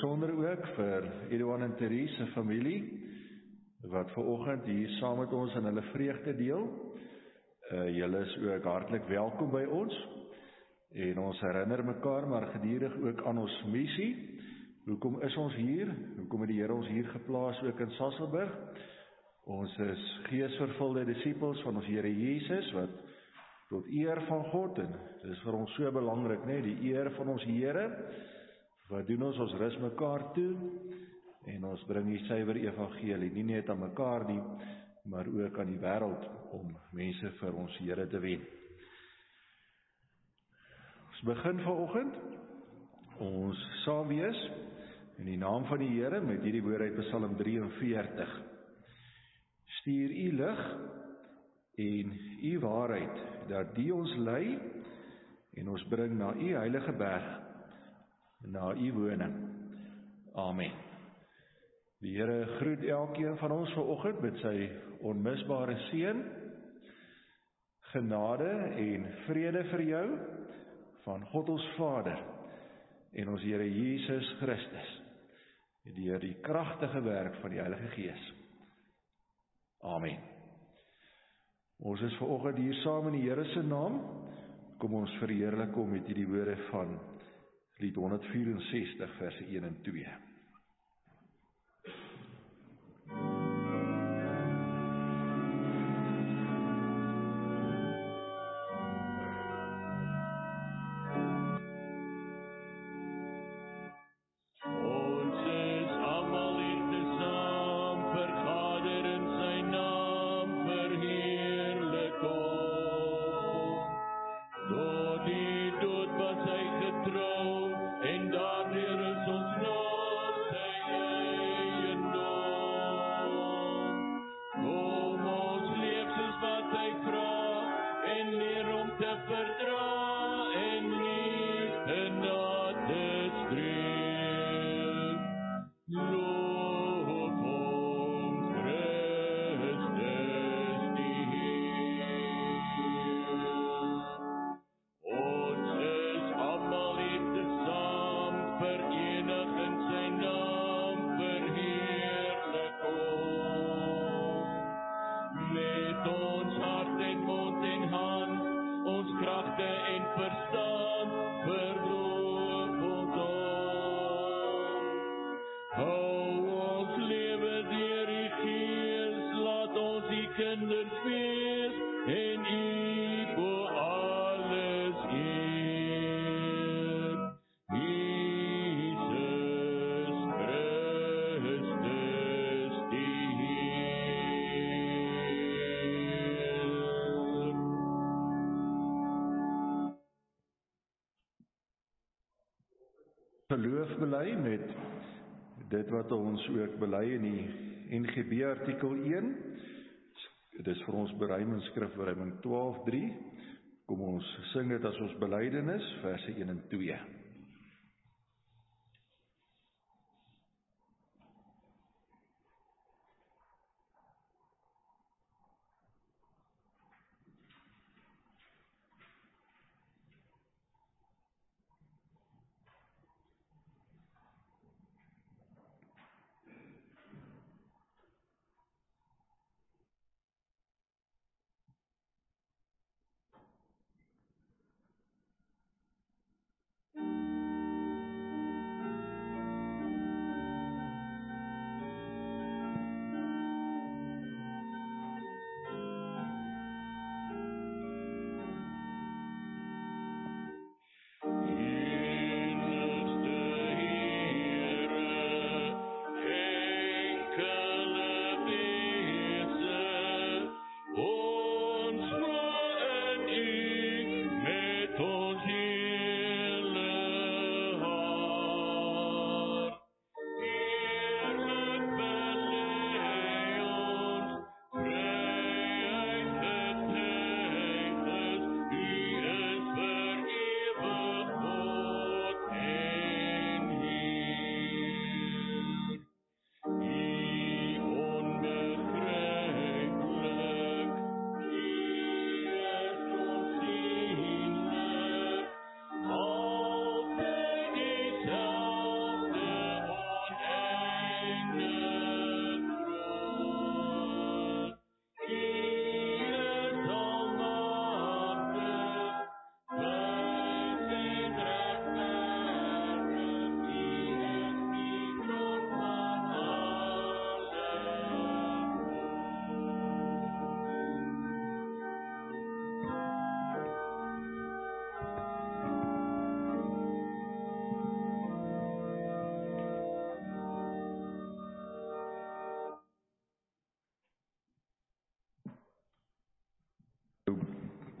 besonder ook vir Eduan en Therese se familie, wat vanoggend hier saam met ons in hulle vreugde deel. Julle is ook hartlik welkom by ons, en ons herinner mekaar maar gedurig ook aan ons missie. Hoekom is ons hier? Hoekom het die Here ons hier geplaas ook in Sasolburg? Ons is geesvervulde disippels van ons Here Jesus, wat tot eer van God, en dit is vir ons so belangrik, die eer van ons Here. Wat doen ons? Ons rus mekaar toe, en ons bring die suiwer evangelie, nie net aan mekaar nie, maar ook aan die wêreld, om mense vir ons Here te wen. Ons begin vanoggend, ons saam wees, in die naam van die Here, met hierdie woord uit Psalm 43. Stuur u lig, en u waarheid, dat die ons lei, en ons bring na u heilige berg, na u woning. Amen. Die Here groet elkeen van ons vanoggend met sy onmisbare seën, genade en vrede vir jou, van God ons Vader, en ons Here Jesus Christus, deur die kragtige werk van die Heilige Gees. Amen. Ons is vanoggend hier saam in die Here se naam. Kom ons verheerlik hom met hierdie woorde van Lied 164 vers 1 en 2. Geloof bely met dit wat ons ook bely in die NGB artikel 1. Dit is vir ons beruiming skrifberuiming 12:3. Kom ons sing dit as ons belydenis, verse 1 en 2.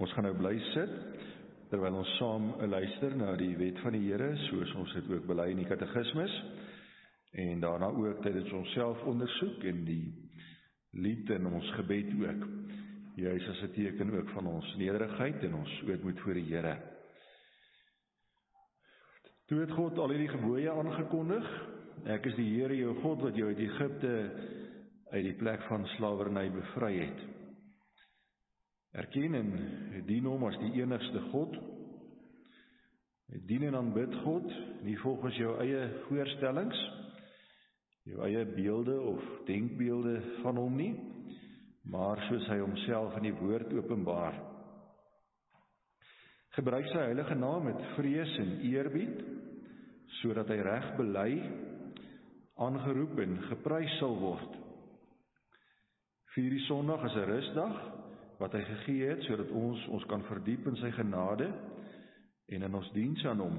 Ons gaan nou bly sit, terwyl ons saam luister na die wet van die Here, soos ons dit ook bely in die katekismus, en daarna ook tydens ons selfondersoek en die lied in ons gebed ook, juis as 'n teken ook van ons nederigheid en ons ootmoed voor die Here. Toe het God al hierdie gebooie aangekondig, ek is die Here jou God wat jou uit Egipte uit die plek van slawerny bevry het. Erken en dien hom as die enigste God. Dien en aanbid God, nie volgens jou eie voorstellings, jou eie beelde of denkbeelde van hom nie, maar soos hy homself in die woord openbaar. Gebruik sy heilige naam met vrees en eerbied, sodat hy reg bely, aangeroep en geprys sal word. Vier die Sondag as 'n rusdag, wat hy gegee het, sodat ons kan verdiep in sy genade en in ons diens aan hom.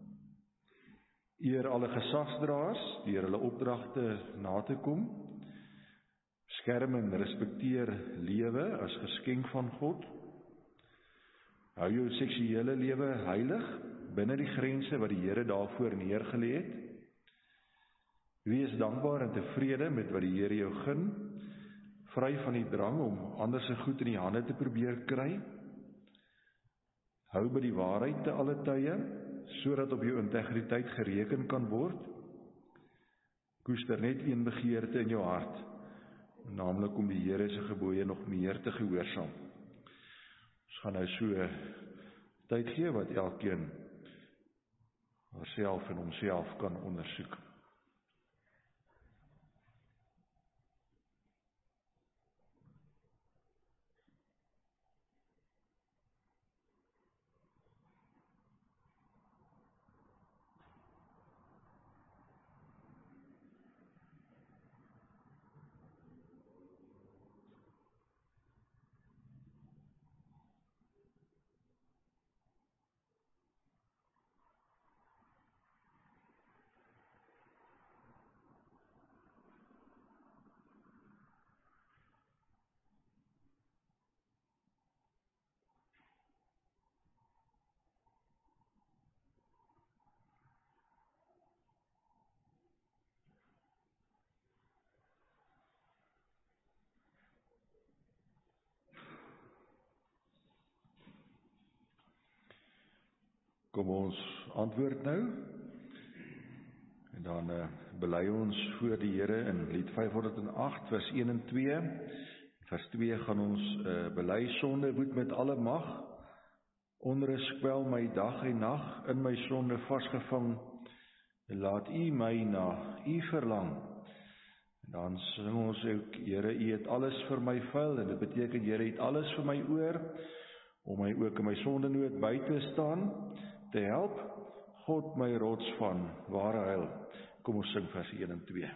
Eer alle gesagsdraers deur hulle opdragte na te kom. Skerm en respekteer lewe as geskenk van God. Hou jou seksuele lewe heilig binne die grense wat die Here daarvoor neergelê het. Wees dankbaar en tevrede met wat die Here jou gun, vry van die drang om ander se goed in die hande te probeer kry. Hou by die waarheid te alle tye, sodat op jou integriteit gereken kan word. Koester net een begeerte in jou hart, naamlik om die Here se gebooie nog meer te gehoorsaam. Ons gaan nou so tyd gee wat elkeen haarself en homself kan ondersoek. Kom ons antwoord nou, en dan bely ons voor die Here in lied 508, vers 1 en 2. Vers 2 gaan ons bely sonde woed met alle mag, onrus kwel my dag en nag, in my sonde vasgevang, laat U my na U verlang. En dan sing ons ook, Here, U het alles vir my vuil, en dit beteken, Here, U het alles vir my oor, om my ook in my sondenood by te staan, te help, God my rots van ware heil. Kom ons sing vers 1 en 2.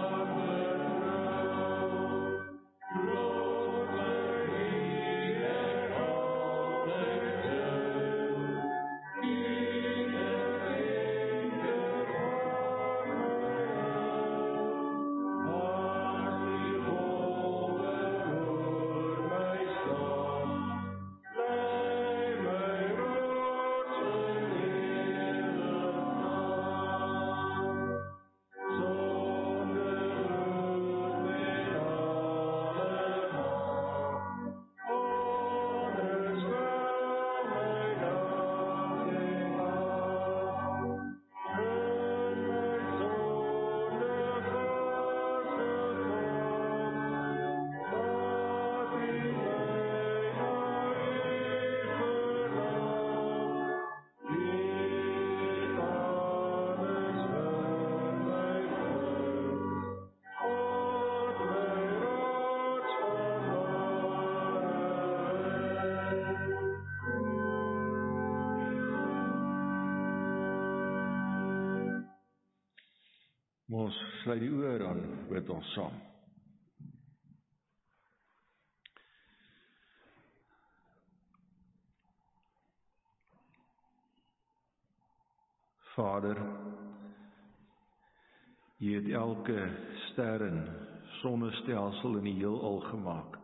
Yeah. Ons sluit die oë dan bid ons saam. Vader, U het elke ster en sonnestelsel in die heelal gemaak.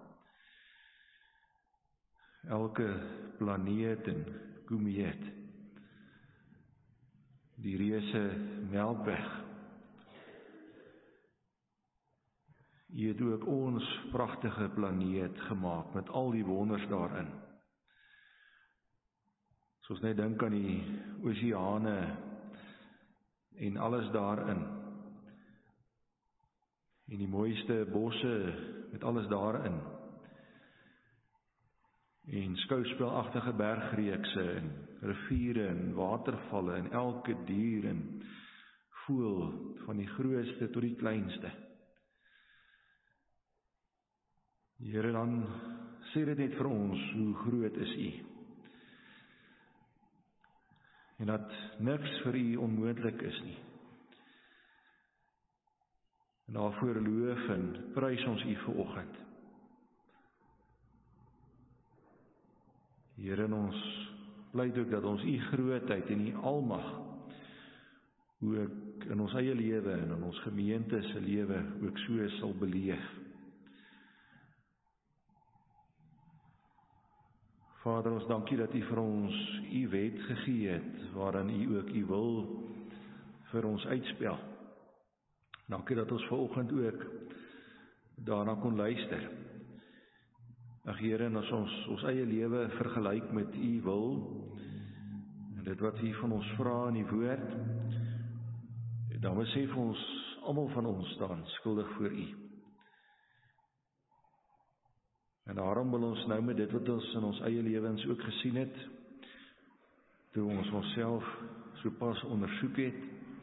Elke planeet en komeet. Die reuse Melkweg. U het ook ons pragtige planeet gemaak met al die wonders daarin. As ons net dink aan die oseane en alles daarin. En die mooiste bosse met alles daarin. En skouspelagtige bergreekse en riviere en watervalle en elke dier en voël van die grootste tot die kleinste. Here, dan sê dit net vir ons hoe groot is U. En dat niks vir U onmoontlik is nie. En daarvoor loof en prys ons U vanoggend. Here, ons pleit ook dat ons U grootheid en U almag ook in ons eie lewe en in ons gemeente se lewe ook so sal beleef. Vader, ons dankie dat U vir ons U wet gegee het, waarin U ook U wil vir ons uitspel. Dankie dat ons vanoggend ook daarna kon luister. Ag Here, en as ons eie lewe vergelyk met U wil, en dit wat U van ons vra in die woord, dan besef ons, almal van ons staan skuldig voor U. En daarom wil ons nou met dit wat ons in ons eie lewens ook gesien het, toe ons onsself so pas ondersoek het,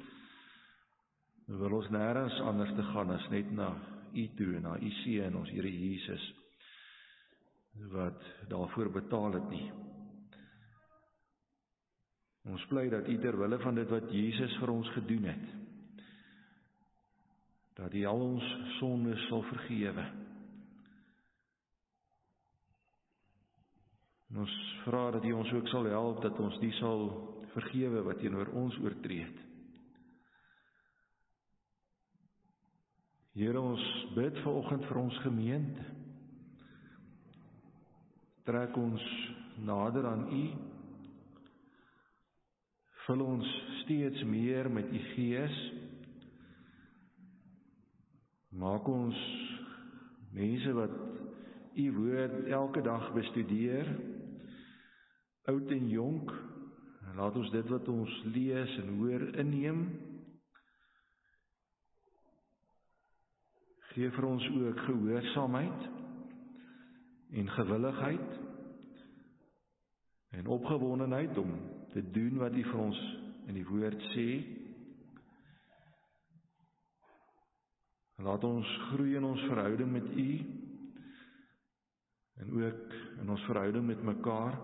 wil ons nêrens anders te gaan as net na U toe, na U Seun, ons Here Jesus, wat daarvoor betaal het nie. Ons pleit dat U ter wille van dit wat Jesus vir ons gedoen het, dat U al ons sondes sal vergewe. En ons vra dat U ons ook sal help, dat ons die sal vergewe wat teenoor ons oortree het. Here, ons bid vanoggend vir ons gemeente. Trek ons nader aan U. Vul ons steeds meer met U Gees. Maak ons mense wat U woord elke dag bestudeer, oud en jonk. Laat ons dit wat ons lees en hoor inneem. Gee vir ons ook gehoorsaamheid en gewilligheid en opgewondenheid om te doen wat U vir ons in die woord sê. Laat ons groei in ons verhouding met U en ook in ons verhouding met mekaar.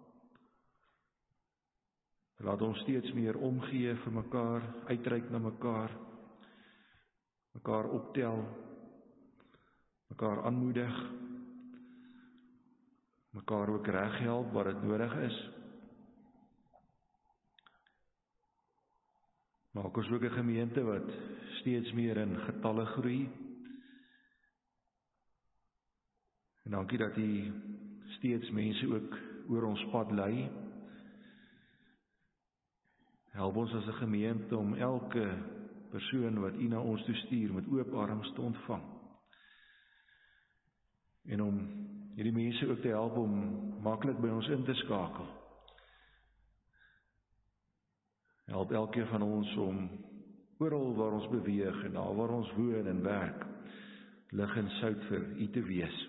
Laat ons steeds meer omgee vir mekaar, uitreik na mekaar, mekaar optel, mekaar aanmoedig, mekaar ook reg help waar dit nodig is. Maak ons ook 'n gemeente wat steeds meer in getalle groei. En dankie dat U steeds mense ook oor ons pad lei. Help ons as 'n gemeente om elke persoon wat U na ons toe stuur met oop arms te ontvang. En om hierdie mense ook te help om maklik by ons in te skakel. Help elkeen van ons om oral waar ons beweeg en daar waar ons woon en werk, lig en sout vir U te wees.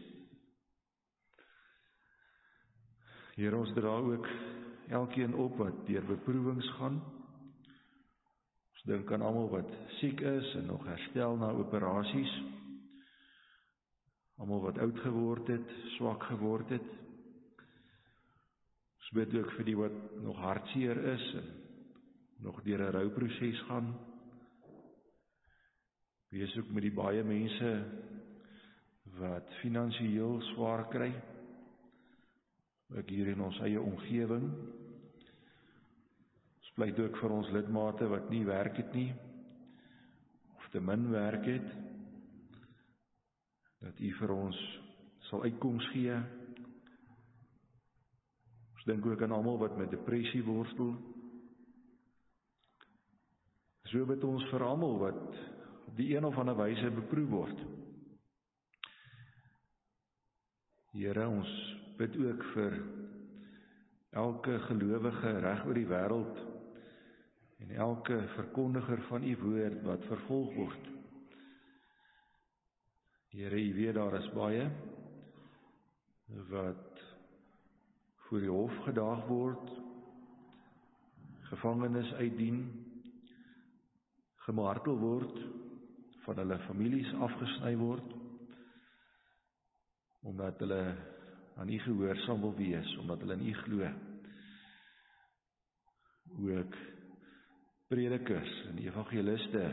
Here, ons dra ook elkeen op wat deur beproewings gaan. Ons dink aan almal wat siek is en nog herstel na operasies. Almal wat oud geword het, swak geword het. Ons bid ook vir die wat nog hartseer is en nog deur 'n rouproses gaan. Wees ook met die baie mense wat finansiëel swaar kry, ook hier in ons eie omgewing. Ons pleit ook vir ons lidmate wat nie werk het nie, of te min werk het, dat U vir ons sal uitkoms gee. Ons dink ook aan almal wat met depressie worstel. So bid ons vir almal wat op die een of ander wyse beproef word. Here, ons bid ook vir elke gelowige reg oor die wêreld en elke verkondiger van U woord wat vervolg word. Here, U weet daar is baie wat voor die hof gedaag word, gevangenis uitdien, gemartel word, van hulle families afgesny word, omdat hulle aan U gehoorsaam wil wees, omdat hulle in U glo. Ook predikers en evangeliste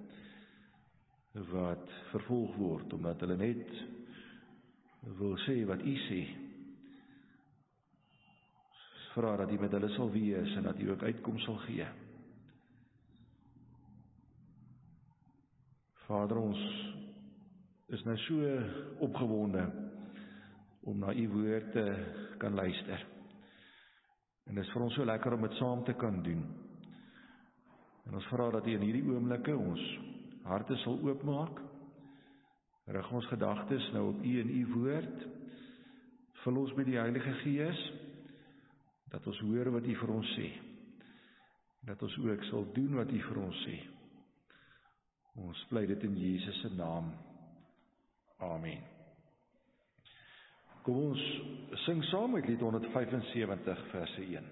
wat vervolg word, omdat hulle net wil sê wat U sê. Vra dat U met hulle sal wees en dat U ook uitkoms sal gee. Vader, ons is nou so opgewonde om na U woord te kan luister. En dit is vir ons so lekker om dit saam te kan doen. En ons vra dat U in hierdie oomblikke ons harte sal oopmaak, rig ons gedagtes nou op U en U woord, vul ons met die Heilige Gees, dat ons hoor wat U vir ons sê, dat ons ook sal doen wat U vir ons sê. Ons pleit dit in Jesus se naam. Amen. Kom ons sing saam met lied 175 verse 1.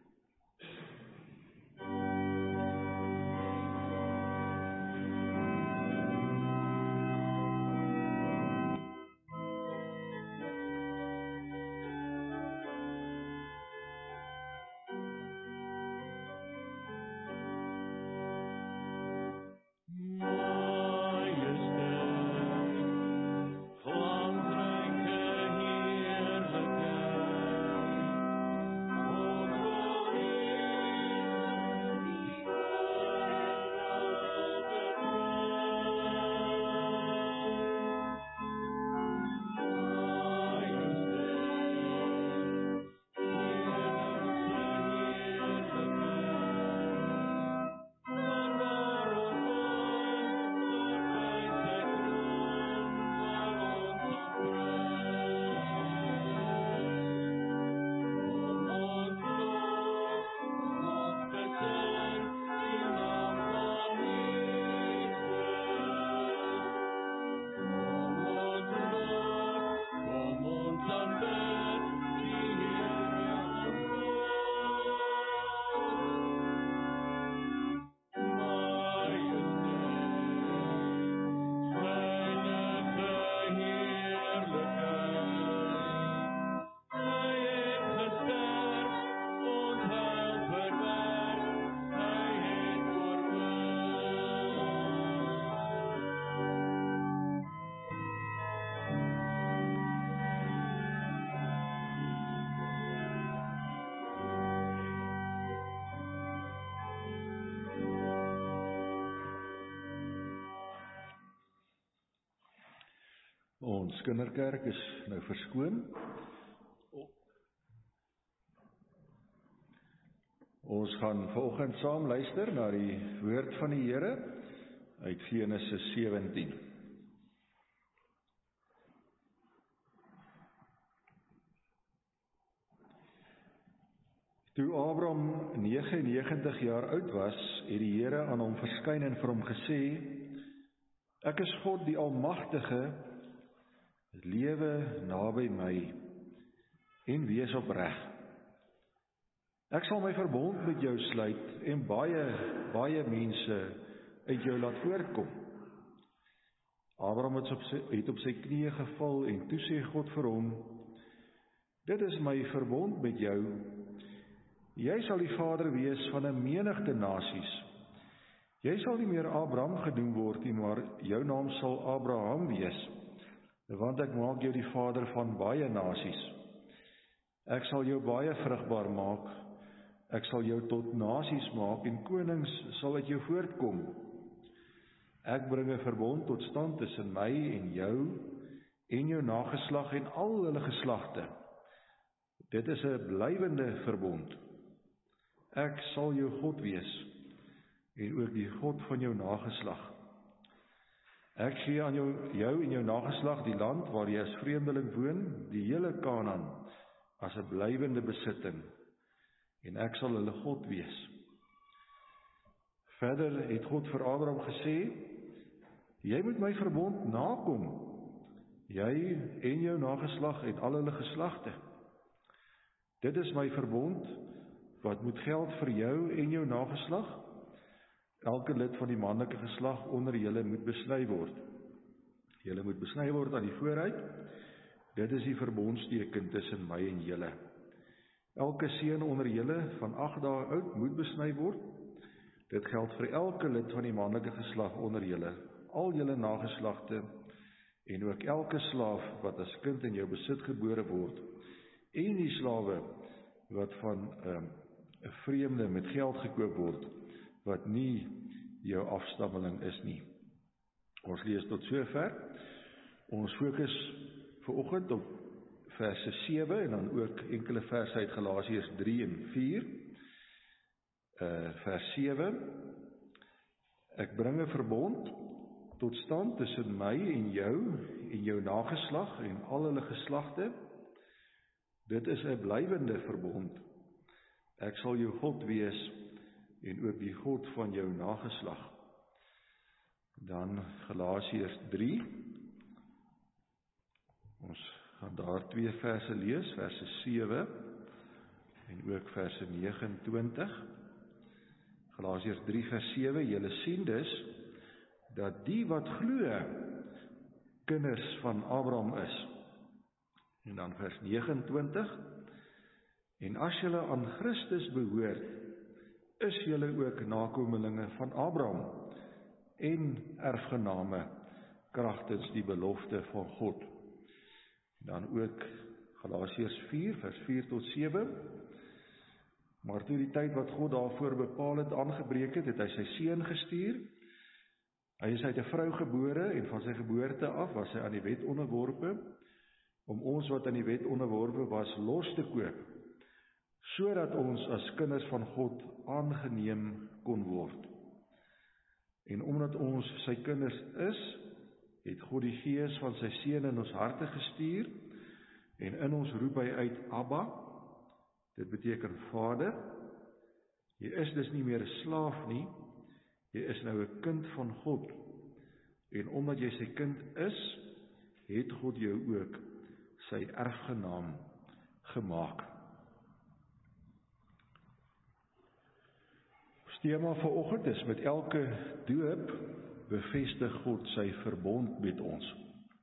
Ons kinderkerk is nou verskoon. Ons gaan vanoggend saam luister na die woord van die Here uit Genesis 17. Toe Abraham 99 jaar oud was, het die Here aan hom verskyn en vir hom gesê: Ek is God die Almagtige, lewe naby my en wees opreg. Ek sal my verbond met jou sluit en baie mense uit jou laat voortkom. Abraham het op sy knieë geval en toe sê God vir hom: Dit is my verbond met jou. Jy sal die vader wees van 'n menigte nasies. Jy sal nie meer Abraham genoem word nie, maar jou naam sal Abraham wees, want ek maak jou die vader van baie nasies. Ek sal jou baie vrugbaar maak, ek sal jou tot nasies maak en konings sal uit jou voortkom. Ek bring 'n verbond tot stand tussen my en jou nageslag en al hulle geslagte. Dit is 'n blywende verbond. Ek sal jou God wees en ook die God van jou nageslag. Ek gee aan jou en jou nageslag die land waar jy as vreemdeling woon, die hele Kanaan, as 'n blywende besitting, en ek sal hulle God wees. Verder het God vir Abraham gesê, jy moet my verbond nakom, jy en jou nageslag en al hulle geslagte. Dit is my verbond, wat moet geld vir jou en jou nageslag. Elke lid van die manlike geslag onder julle moet besny word. Julle moet besny word aan die vooruit. Dit is die verbondsteken tussen my en julle. Elke seun onder julle van 8 dae oud moet besny word. Dit geld vir elke lid van die manlike geslag onder julle, al julle nageslagte, en ook elke slaaf wat as kind in jou besit gebore word, en die slawe wat van 'n vreemde met geld gekoop word, wat nie jou afstammeling is nie. Ons lees tot sover. Ons fokus vanoggend op verse 7 en dan ook enkele verse uit Galasiërs 3 en 4. Vers 7. Ek bring 'n verbond tot stand tussen my en jou nageslag en al hulle geslagte. Dit is 'n blywende verbond. Ek sal jou God wees en ook die God van jou nageslag. Dan Galasiërs 3. Ons gaan daar 2 verse lees, verse 7 en ook verse 29. Galasiërs 3 vers 7, julle sien dus dat die wat glo kinders van Abraham is. En dan vers 29, en as julle aan Christus behoort, is julle ook nakomelinge van Abraham en erfgename kragtens die belofte van God. En dan ook Galasiërs 4 vers 4 tot 7. Maar toe die tyd wat God daarvoor bepaal het aangebreek het, het hy sy seun gestuur. Hy is uit 'n vrou gebore en van sy geboorte af was hy aan die wet onderworpe, om ons wat aan die wet onderworpe was los te koop, sodat ons as kinders van God aangeneem kon word. En omdat ons sy kinders is, het God die Gees van sy seun in ons harte gestuur, en in ons roep hy uit Abba. Dit beteken Vader. Jy is dus nie meer 'n slaaf nie, jy is nou 'n kind van God. En omdat jy sy kind is, het God jou ook sy erfgenaam gemaak. Ons tema vanoggend is met elke doop bevestig God sy verbond met ons.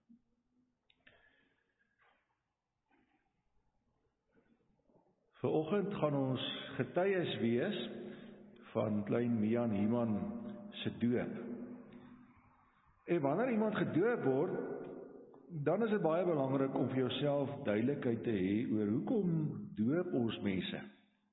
Vanoggend gaan ons getuies wees van klein Mian Himan se doop. En wanneer iemand gedoop word, dan is dit baie belangrik om vir jouself duidelikheid te hê oor hoekom doop ons mense.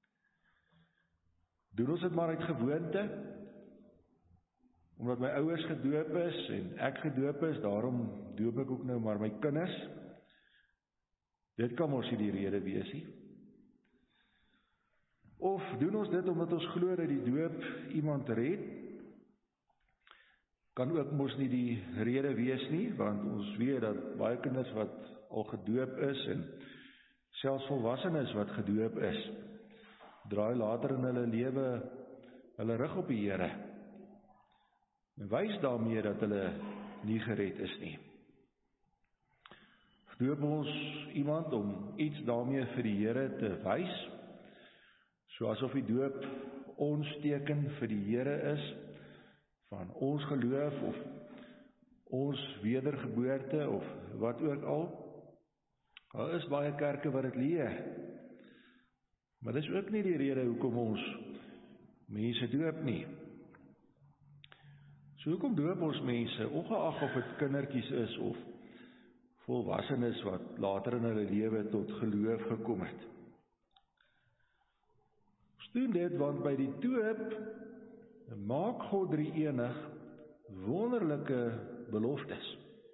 Doen ons dit maar uit gewoonte? Omdat my ouers gedoop is en ek gedoop is, daarom doop ek ook nou maar my kinders. Dit kan mos nie die rede wees nie. Of doen ons dit omdat ons glo dat die doop iemand red? Kan ook mos nie die rede wees nie, want ons weet dat baie kinders wat al gedoop is en selfs volwassenes wat gedoop is, draai later in hulle lewe hulle rug op die Here. En wys daarmee dat hulle nie gered is nie. Doop ons iemand om iets daarmee vir die Here te wys, so asof die doop ons teken vir die Here is, van ons geloof of ons wedergeboorte of wat ook al. Daar is baie kerke wat dit leer. Maar dis ook nie die rede hoekom ons mense doop nie. So hoekom doop ons mense, ongeag of dit kindertjies is of volwassenes wat later in hulle lewe tot geloof gekom het? Ons doen dit want by die doop maak God drie-enig wonderlike beloftes.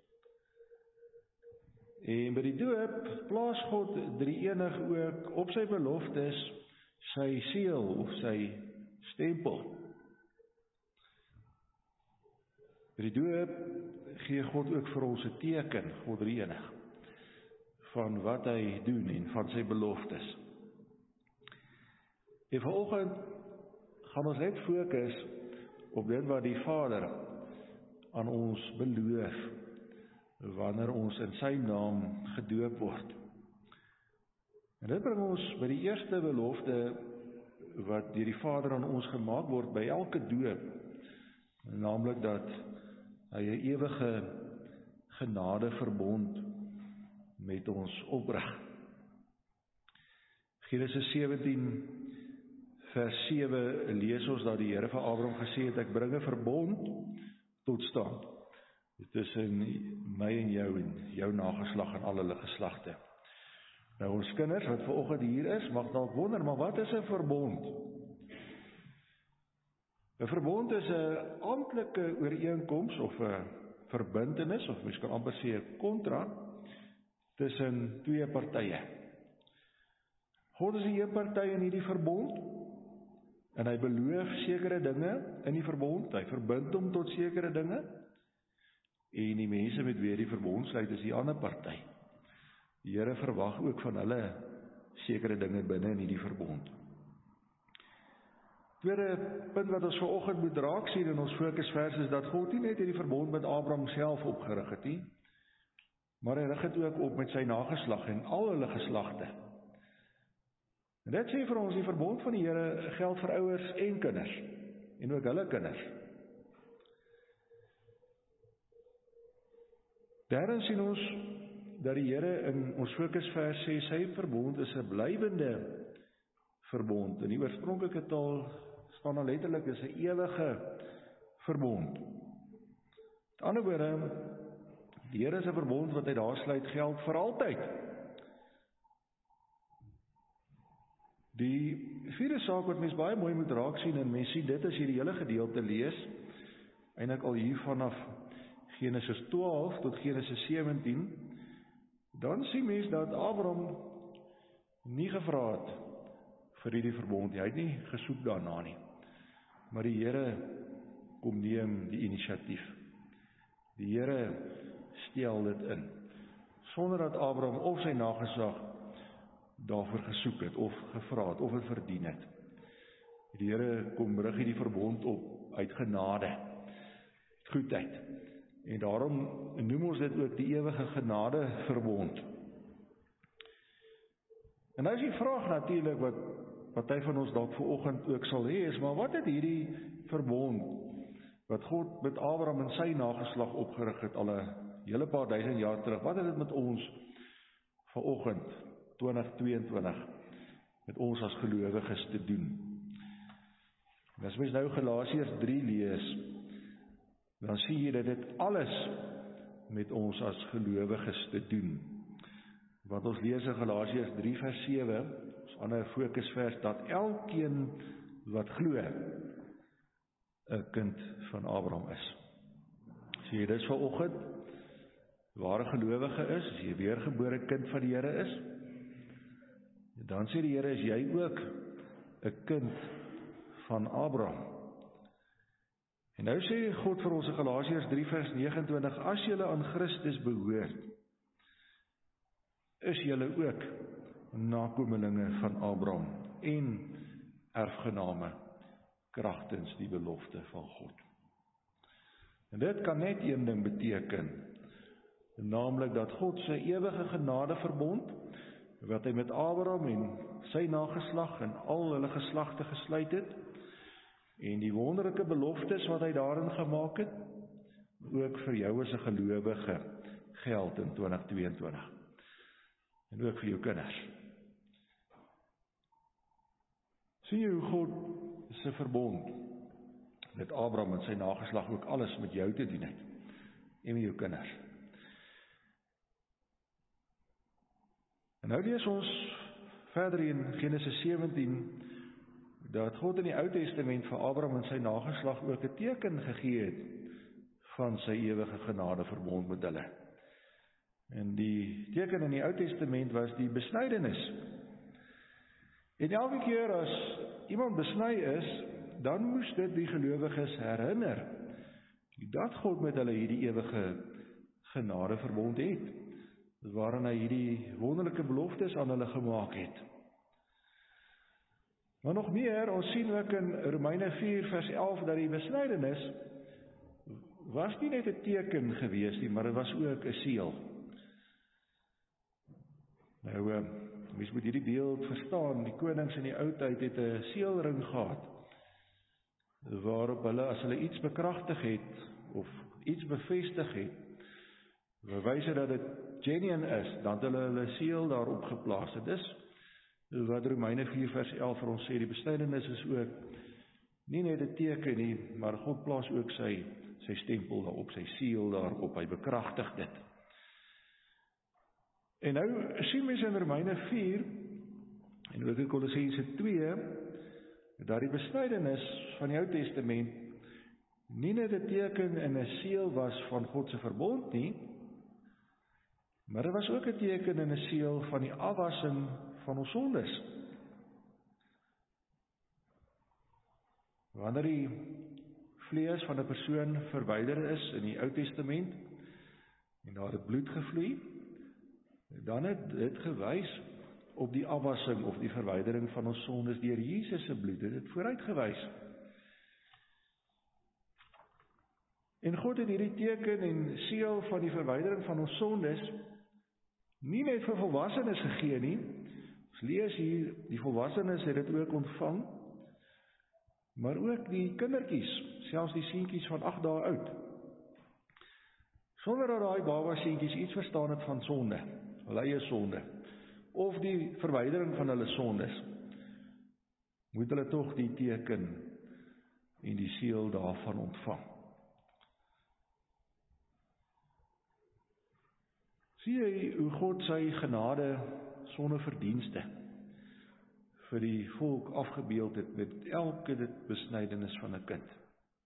En by die doop plaas God drie-enig ook op sy beloftes sy seël of sy stempel. By die doop gee God ook vir ons 'n teken, God drie-enig, van wat hy doen en van sy beloftes. En vanoggend gaan ons net fokus op dit wat die Vader aan ons beloof wanneer ons in sy naam gedoop word. En dit bring ons by die eerste belofte wat deur die Vader aan ons gemaak word by elke doop, naamlik dat hy 'n ewige genadeverbond met ons oprig. Genesis 17 vers 7 lees ons dat die Here vir Abraham gesê het, ek bring 'n verbond tot stand tussen my en jou nageslag en al hulle geslagte. Nou ons kinders wat vanoggend hier is, mag dalk wonder, maar wat is 'n verbond? 'n Verbond is 'n amptelike ooreenkoms of 'n verbintenis, of mens kan amper sê 'n kontrak tussen twee partye. God is die een party in hierdie verbond, en hy beloof sekere dinge in die verbond, hy verbind hom tot sekere dinge, en die mense met wie hy die verbond sluit is die ander party. Die Here verwag ook van hulle sekere dinge binne in hierdie verbond. Tweede punt wat ons vanoggend moet raak sien in ons fokusvers is dat God nie net hierdie verbond met Abraham self opgerig het nie, maar hy rig dit ook op met sy nageslag en al hulle geslagte. En dit sê vir ons die verbond van die Here geld vir ouers en kinders en ook hulle kinders. Daarin sien ons dat die Here in ons fokusvers sê sy verbond is 'n blywende verbond. In die oorspronklike taal staan daar letterlik is 'n ewige verbond. Met ander woorde, die Here se verbond wat hy daar sluit geld vir altyd. Die vierde saak wat mens baie mooi moet raak sien, en mens sien dit as jy die hele gedeelte lees, eintlik al hier vanaf Genesis 12 tot Genesis 17, dan sien mens dat Abraham nie gevra het vir hierdie verbond, hy het nie gesoek daarna nie, maar die Here kom neem die inisiatief. Die Here stel dit in, sonder dat Abraham of sy nageslag daarvoor gesoek het, of gevra het, of het verdien het. Die Here kom rig hierdie verbond op uit genade, goedheid. En daarom noem ons dit ook die ewige genade verbond. En nou is die vraag natuurlik wat party van ons dalk vanoggend ook sal hê, is maar wat het hierdie verbond wat God met Abraham en sy nageslag opgerig het al 'n hele paar duisend jaar terug, wat het dit met ons vanoggend 2022 met ons as gelowiges te doen? En as mens nou Galasiërs 3 lees, dan sien jy dat dit alles met ons as gelowiges te doen. Want ons lees in Galasiërs 3 vers 7, ons ander fokusvers, dat elkeen wat glo 'n kind van Abraham is. As jy dis vanoggend ware gelowige is, as jy weergebore kind van die Here is, dan sê die Here, is jy ook 'n kind van Abraham. En nou sê God vir ons in Galasiërs 3 vers 29, as julle aan Christus behoort, is julle ook nakomelinge van Abraham en erfgename kragtens die belofte van God. En dit kan net een ding beteken, naamlik dat God sy ewige genadeverbond, wat hy met Abraham en sy nageslag en al hulle geslagte gesluit het, en die wonderlike beloftes wat hy daarin gemaak het, ook vir jou as 'n gelowige geld in 2022. En ook vir jou kinders. Sien jy hoe God se verbond dat Abraham en sy nageslag ook alles met jou te doen het, en met jou kinders. En nou lees ons verder in Genesis 17, dat God in die Ou Testament vir Abraham en sy nageslag ook 'n teken gegee het van sy ewige genade verbond met hulle. En die teken in die Ou Testament was die besnydenis. En elke keer as iemand besny is, dan moes dit die gelowiges herinner dat God met hulle hierdie ewige genade verbond het, waarin hy hierdie wonderlike beloftes aan hulle gemaak het. Maar nog meer, ons sien ook in Romeine 4 vers 11 dat die besnydenis was nie net 'n teken gewees nie, maar dit was ook 'n seël. Nou, mens moet hierdie beeld verstaan, die konings in die ou tyd het 'n seelring gehad, waarop hulle, as hulle iets bekragtig het, of iets bevestig het, bewys dat dit genuine is, dan het hulle seël daarop geplaas. Dit is wat Romeine 4 vers 11 vir ons sê, die besnydenis is ook nie net 'n teken nie, maar God plaas ook sy stempel daarop, sy seël daarop, hy bekragtig dit. En nou sien mens in Romeine 4, en ook in Kolossense 2, dat die besnydenis van die Ou Testament nie net 'n teken en 'n seël was van God se verbond nie, maar dit was ook 'n teken en 'n seël van die afwassing van ons sondes. Wanneer die vlees van 'n persoon verwyder is in die Ou Testament, en daar het bloed gevloei, dan het dit gewys op die afwassing of die verwydering van ons sondes deur Jesus se bloed, dit het vooruitgewys. En God het hierdie teken en seël van die verwydering van ons sondes nie net vir volwassenes gegee nie. Ons lees hier, die volwassenes het dit ook ontvang, maar ook die kindertjies, selfs die seentjies van 8 dae oud. Sonder dat daai baba seentjies iets verstaan het van sonde, hulle eie sonde, of die verwydering van hulle sondes, moet hulle tog die teken en die seël daarvan ontvang. Sien jy hoe God sy genade sonder verdienste vir die volk afgebeeld het met elke besnydenis van 'n kind.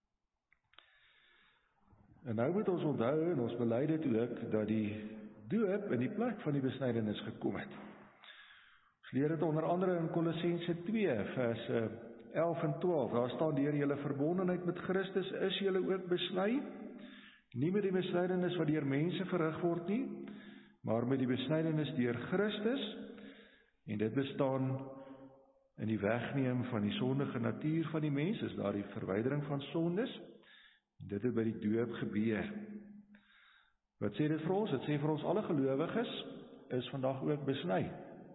En nou moet ons onthou, en ons bely dit ook, dat die doop in die plek van die besnydenis gekom het. Ons leer dit onder andere in Kolossense 2 vers 11 en 12. Daar staan: deur julle verbondenheid met Christus is julle ook besny, nie met die besnydenis wat deur mense verrig word nie, maar met die besnydenis deur Christus, en dit bestaan in die wegneem van die sondige natuur van die mens, is daar die verwydering van sondes, en dit het by die doop gebeur. Wat sê dit vir ons? Dit sê vir ons alle gelowiges is vandag ook besny.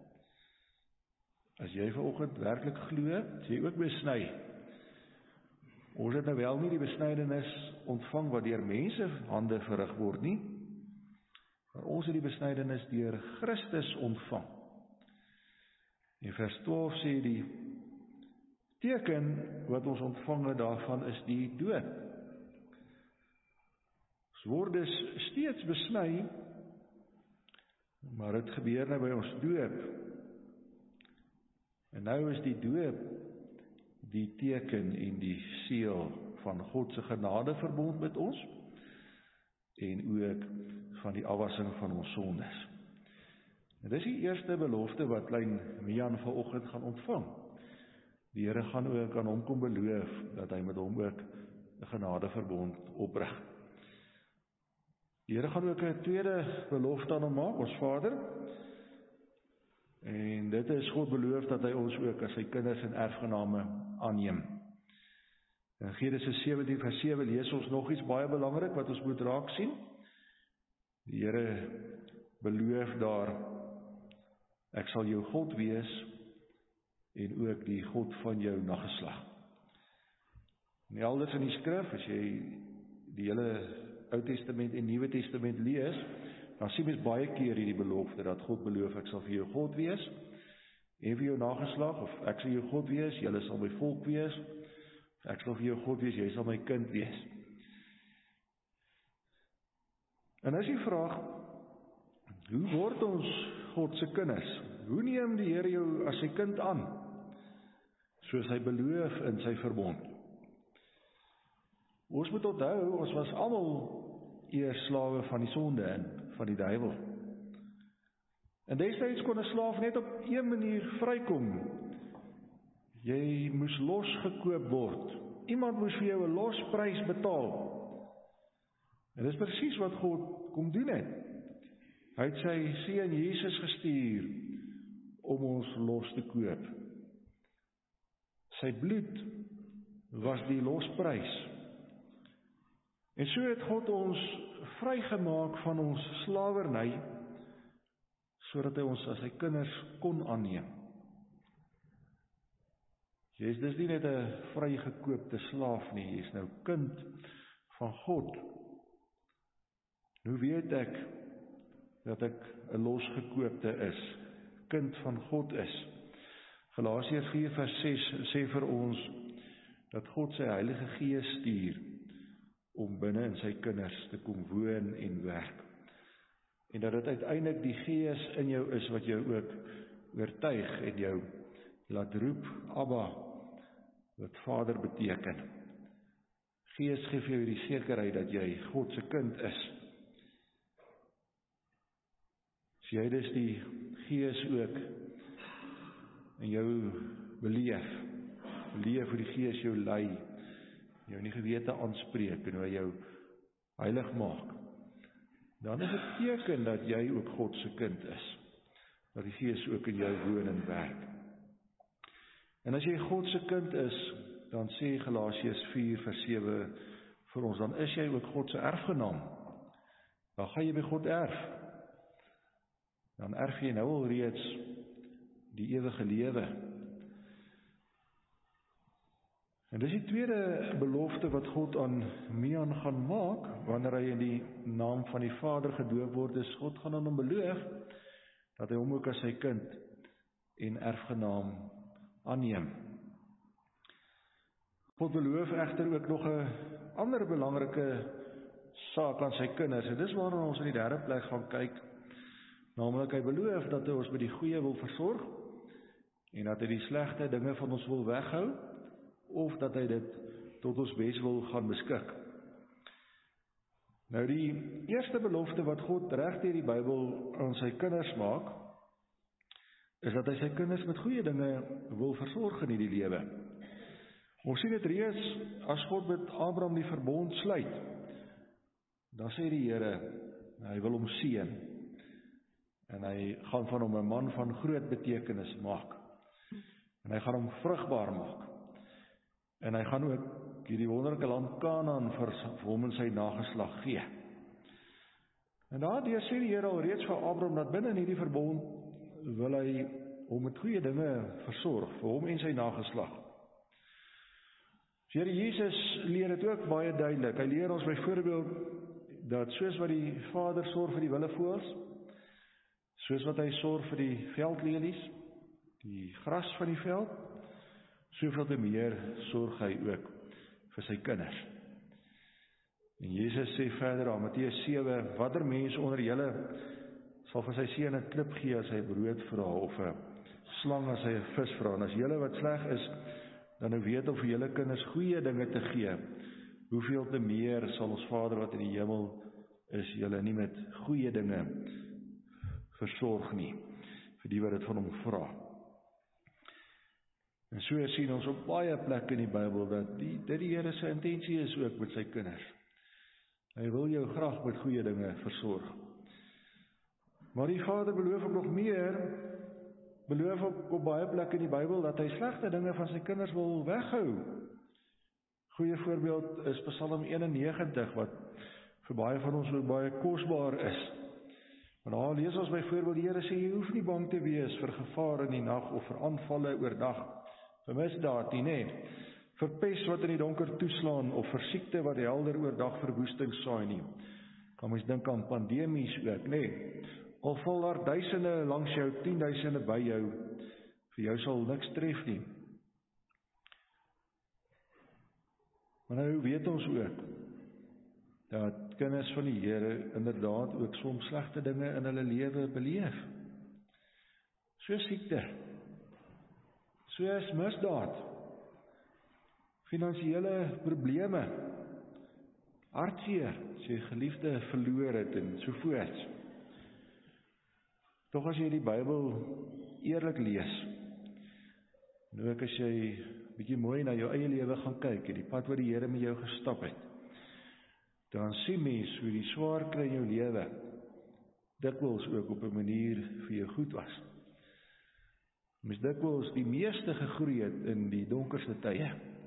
As jy vanoggend werklik glo, is jy ook besny. Ons het nou wel nie die besnydenis ontvang wat deur mense hande verrig word nie, maar ons het die besnydenis deur Christus ontvang. In vers 12 sê die teken wat ons ontvang het daarvan is die doop. Ons word dus steeds besny, maar dit gebeur nou by ons doop. En nou is die doop die teken en die seël van God se genade verbond met ons, en ook van die afwassing van ons sondes. En dis die eerste belofte wat klein Mian vanoggend gaan ontvang. Die Here gaan ook aan hom kom beloof dat hy met hom ook 'n genadeverbond oprig. Die Here gaan ook 'n tweede belofte aan hom maak, ons Vader. En dit is God beloof dat hy ons ook as sy kinders en erfgename aanneem. In Genesis 17 vers 7 lees ons nog iets baie belangrik wat ons moet raak sien. Die Here beloof daar: ek sal jou God wees en ook die God van jou nageslag. En elders in die skrif, as jy die hele Ou Testament en Nuwe Testament lees, dan sien mens baie keer hierdie belofte dat God beloof: ek sal vir jou God wees en vir jou nageslag, of ek sal jou God wees, julle sal my volk wees. Ek sal vir jou God wees, jy sal my kind wees. En as jy vraag, hoe word ons God se kinders? Hoe neem die Here jou as sy kind aan? Soos hy beloof in sy verbond. Ons moet onthou, ons was almal eers slawe van die sonde en van die duiwel. En destyds kon 'n slaaf net op een manier vrykom. Jy moes losgekoop word. Iemand moes vir jou 'n losprys betaal. En dis presies wat God kom doen het. Hy het sy seun Jesus gestuur om ons los te koop. Sy bloed was die losprys. En so het God ons vrygemaak van ons slawerny, sodat hy ons as sy kinders kon aanneem. Jy is dus nie net 'n vrygekoopte slaaf nie, jy is nou kind van God. Hoe weet ek dat ek 'n losgekoopte is, kind van God is? Galasiërs 4 vers 6 sê vir ons dat God sy Heilige Gees stuur om binne in sy kinders te kom woon en werk. En dat dit uiteindelik die Gees in jou is wat jou ook oortuig en jou laat roep, Abba, wat Vader beteken. Gees gee vir jou die sekerheid dat jy God se kind is. As jy dus die Gees ook in jou beleef hoe die Gees jou lei, jou in die gewete aanspreek en hoe hy jou heilig maak, dan is dit teken dat jy ook God se kind is, dat die Gees ook in jou woon en werk. En as jy God se kind is, dan sê Galasiërs 4 vers 7 vir ons, dan is jy ook God se erfgenaam. Dan gaan jy by God erf. Dan erf jy nou al reeds die ewige lewe. En dis die tweede belofte wat God aan Mian gaan maak, wanneer hy in die naam van die Vader gedoop word, is God gaan aan hom beloof, dat hy hom ook as sy kind en erfgenaam aanneem. God beloof egter ook nog 'n ander belangrike saak aan sy kinders, en dis waarna ons in die derde plek gaan kyk, naamlik hy beloof dat hy ons met die goeie wil versorg, en dat hy die slegte dinge van ons wil weghou, of dat hy dit tot ons bes wil gaan beskik. Nou die eerste belofte wat God reg deur die Bybel aan sy kinders maak, is dat hy sy kinders met goeie dinge wil versorg in die lewe. Ons sien dit reeds as God met Abraham die verbond sluit. Dan sê die Here, hy wil hom seën, en hy gaan van hom 'n man van groot betekenis maak, en hy gaan hom vrugbaar maak, en hy gaan ook hierdie wonderlike land Kanaan vir hom en sy nageslag gee. En daardeur sê die Here al reeds vir Abraham dat binne in hierdie verbond wil hy hom met goeie dinge versorg vir hom en sy nageslag. Here Jesus leer dit ook baie duidelik. Hy leer ons byvoorbeeld dat soos wat die Vader sorg vir die willevoëls, soos wat hy sorg vir die veldlelies, die gras van die veld, soveel te meer sorg hy ook vir sy kinders. En Jesus sê verder aan Matteus 7, watter mens onder julle sal vir sy seun 'n klip gee as hy brood vra, of 'n slang as hy 'n vis vra? En as julle wat sleg is, dan nou weet om vir julle kinders goeie dinge te gee, hoeveel te meer sal ons Vader wat in die hemel is, julle nie met goeie dinge versorg nie, vir die wat dit van hom vra. En so sien ons op baie plekke in die Bybel, dat dit die Here se intensie is ook met sy kinders. Hy wil jou graag met goeie dinge versorg. Maar die Vader beloof ook nog meer, beloof op baie plekke in die Bybel, dat hy slegte dinge van sy kinders wil weghou. Goeie voorbeeld is Psalm 91, wat vir baie van ons ook baie kosbaar is. Maar daar lees ons byvoorbeeld, die Here sê, jy hoef nie bang te wees vir gevaar in die nag, of vir aanvalle oordag, vir misdaad nie, vir pes wat in die donker toeslaan, of vir siekte wat helder oordag verwoesting saai nie. Kan mens dink aan pandemies ook, al val daar duisende langs jou, 10.000 by jou, vir jou sal niks tref nie. Maar nou weet ons ook, dat kinders van die Here inderdaad ook soms slegte dinge in hulle lewe beleef. So siekte, soos misdaad, finansiële probleme, hartseer, as jy geliefde verloor het en so voort. Tog as jy die Bybel eerlik lees, en ook as jy bietjie mooi na jou eie lewe gaan kyk, en die pad wat die Here met jou gestap het, dan sien mens hoe die swaar kry in jou lewe dikwels ook op 'n manier vir jou goed was. Mens dikwels die meeste gegroei het in die donkerste tye.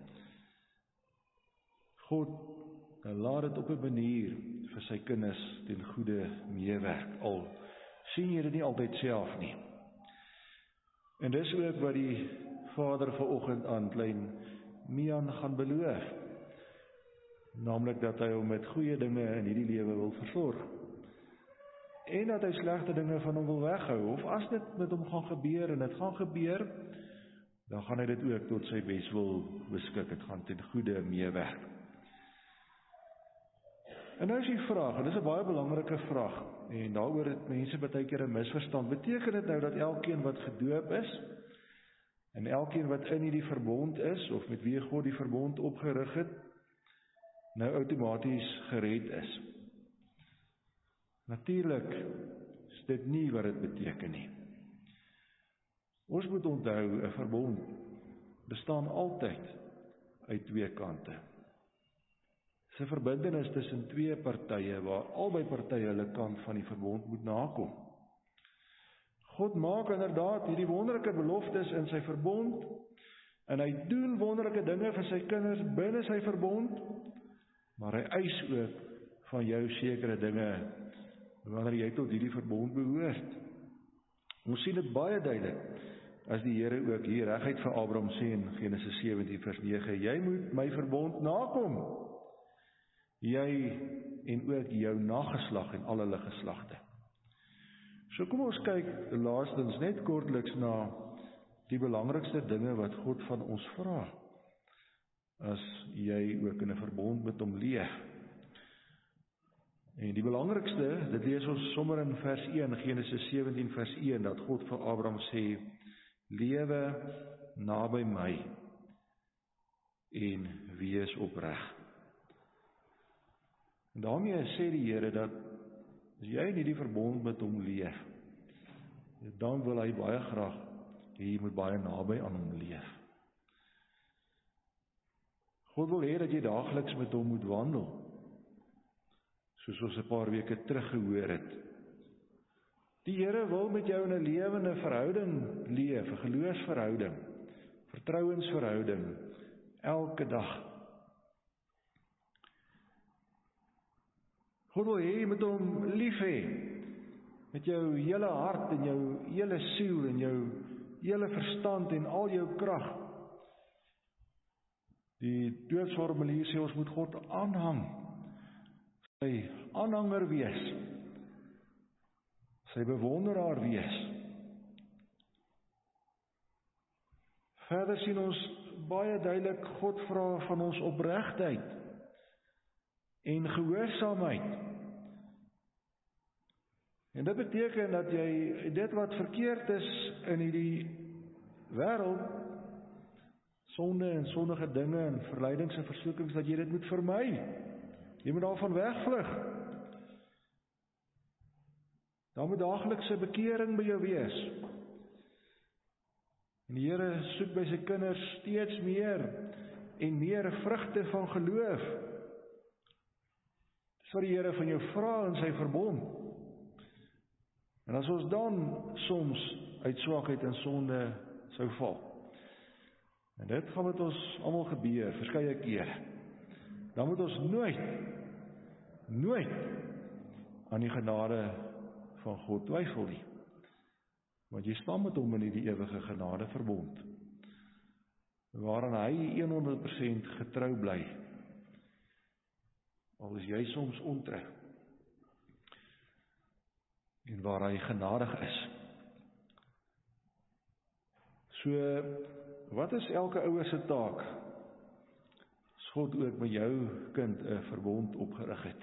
God laat dit op 'n manier vir sy kinders ten goeie meewerk, al sien jy dit nie altyd self nie. En dis ook wat die Vader vanoggend aan klein Mian gaan beloof, naamlik dat hy hom met goeie dinge in hierdie lewe wil versorg, en dat hy slegte dinge van hom wil weghou, of as dit met hom gaan gebeur, en dit gaan gebeur, dan gaan hy dit ook tot sy bes wil beskik, dit gaan ten goeie meewerk. En nou is die vraag, en dit is 'n baie belangrike vraag, en daaroor het mense baie keer 'n misverstand, beteken dit nou dat elkeen wat gedoop is, en elkeen wat in hierdie verbond is, of met wie God die verbond opgerig het, nou outomaties gered is? Natuurlik is dit nie wat dit beteken nie. Ons moet onthou, 'n verbond bestaan altyd uit twee kante. Dit is 'n verbintenis tussen twee partye, waar albei partye hulle kant van die verbond moet nakom. God maak inderdaad hierdie wonderlike beloftes in sy verbond, en hy doen wonderlike dinge vir sy kinders binne sy verbond, maar hy eis ook van jou sekere dinge, wanneer jy tot hierdie verbond behoort. Ons sien dit baie duidelik, as die Here ook hier reguit vir Abraham sê in Genesis 17 vers 9, jy moet my verbond nakom, jy en ook jou nageslag en al hulle geslagte. So kom ons kyk laastens net kortliks na die belangrikste dinge wat God van ons vra, as jy ook in 'n verbond met hom leef. En die belangrikste, dit lees ons sommer in vers 1, Genesis 17 vers 1, dat God vir Abraham sê, lewe naby my en wees opreg. En daarmee sê die Here dat as jy in hierdie verbond met hom leef, dan wil hy baie graag jy moet baie naby aan hom leef. God wil hê dat jy daagliks met hom moet wandel, soos ons 'n paar weke terug gehoor het. Die Here wil met jou in 'n lewende verhouding leef, 'n geloofsverhouding, vertrouensverhouding, elke dag. God wil hê jy moet hom lief hê, met jou hele hart en jou hele siel en jou hele verstand en al jou krag. Die doodsformulier sê ons moet God aanhang, sy aanhanger wees, sy bewonderaar wees. Verder sien ons baie duidelik, God vra van ons opregtheid en gehoorsaamheid. En dit beteken dat jy dit wat verkeerd is in hierdie wêreld, sonde en sondige dinge en verleidings en versoekings, dat jy dit moet vermy. Jy moet daarvan wegvlug. Daar moet daaglikse bekering by jou wees. En die Here soek by sy kinders steeds meer en meer vrugte van geloof. Dis wat die Here van jou vra in sy verbond. En as ons dan soms uit swakheid en sonde sou val, en dit gaan met ons almal gebeur, verskeie kere, dan moet ons nooit aan die genade van God twyfel nie. Want jy staan met hom in die ewige genade verbond, waaraan hy 100% getrou bly, al is jy soms ontrou, en waar hy genadig is. So, wat is elke ouer se taak? As God ook met jou kind 'n verbond opgerig het.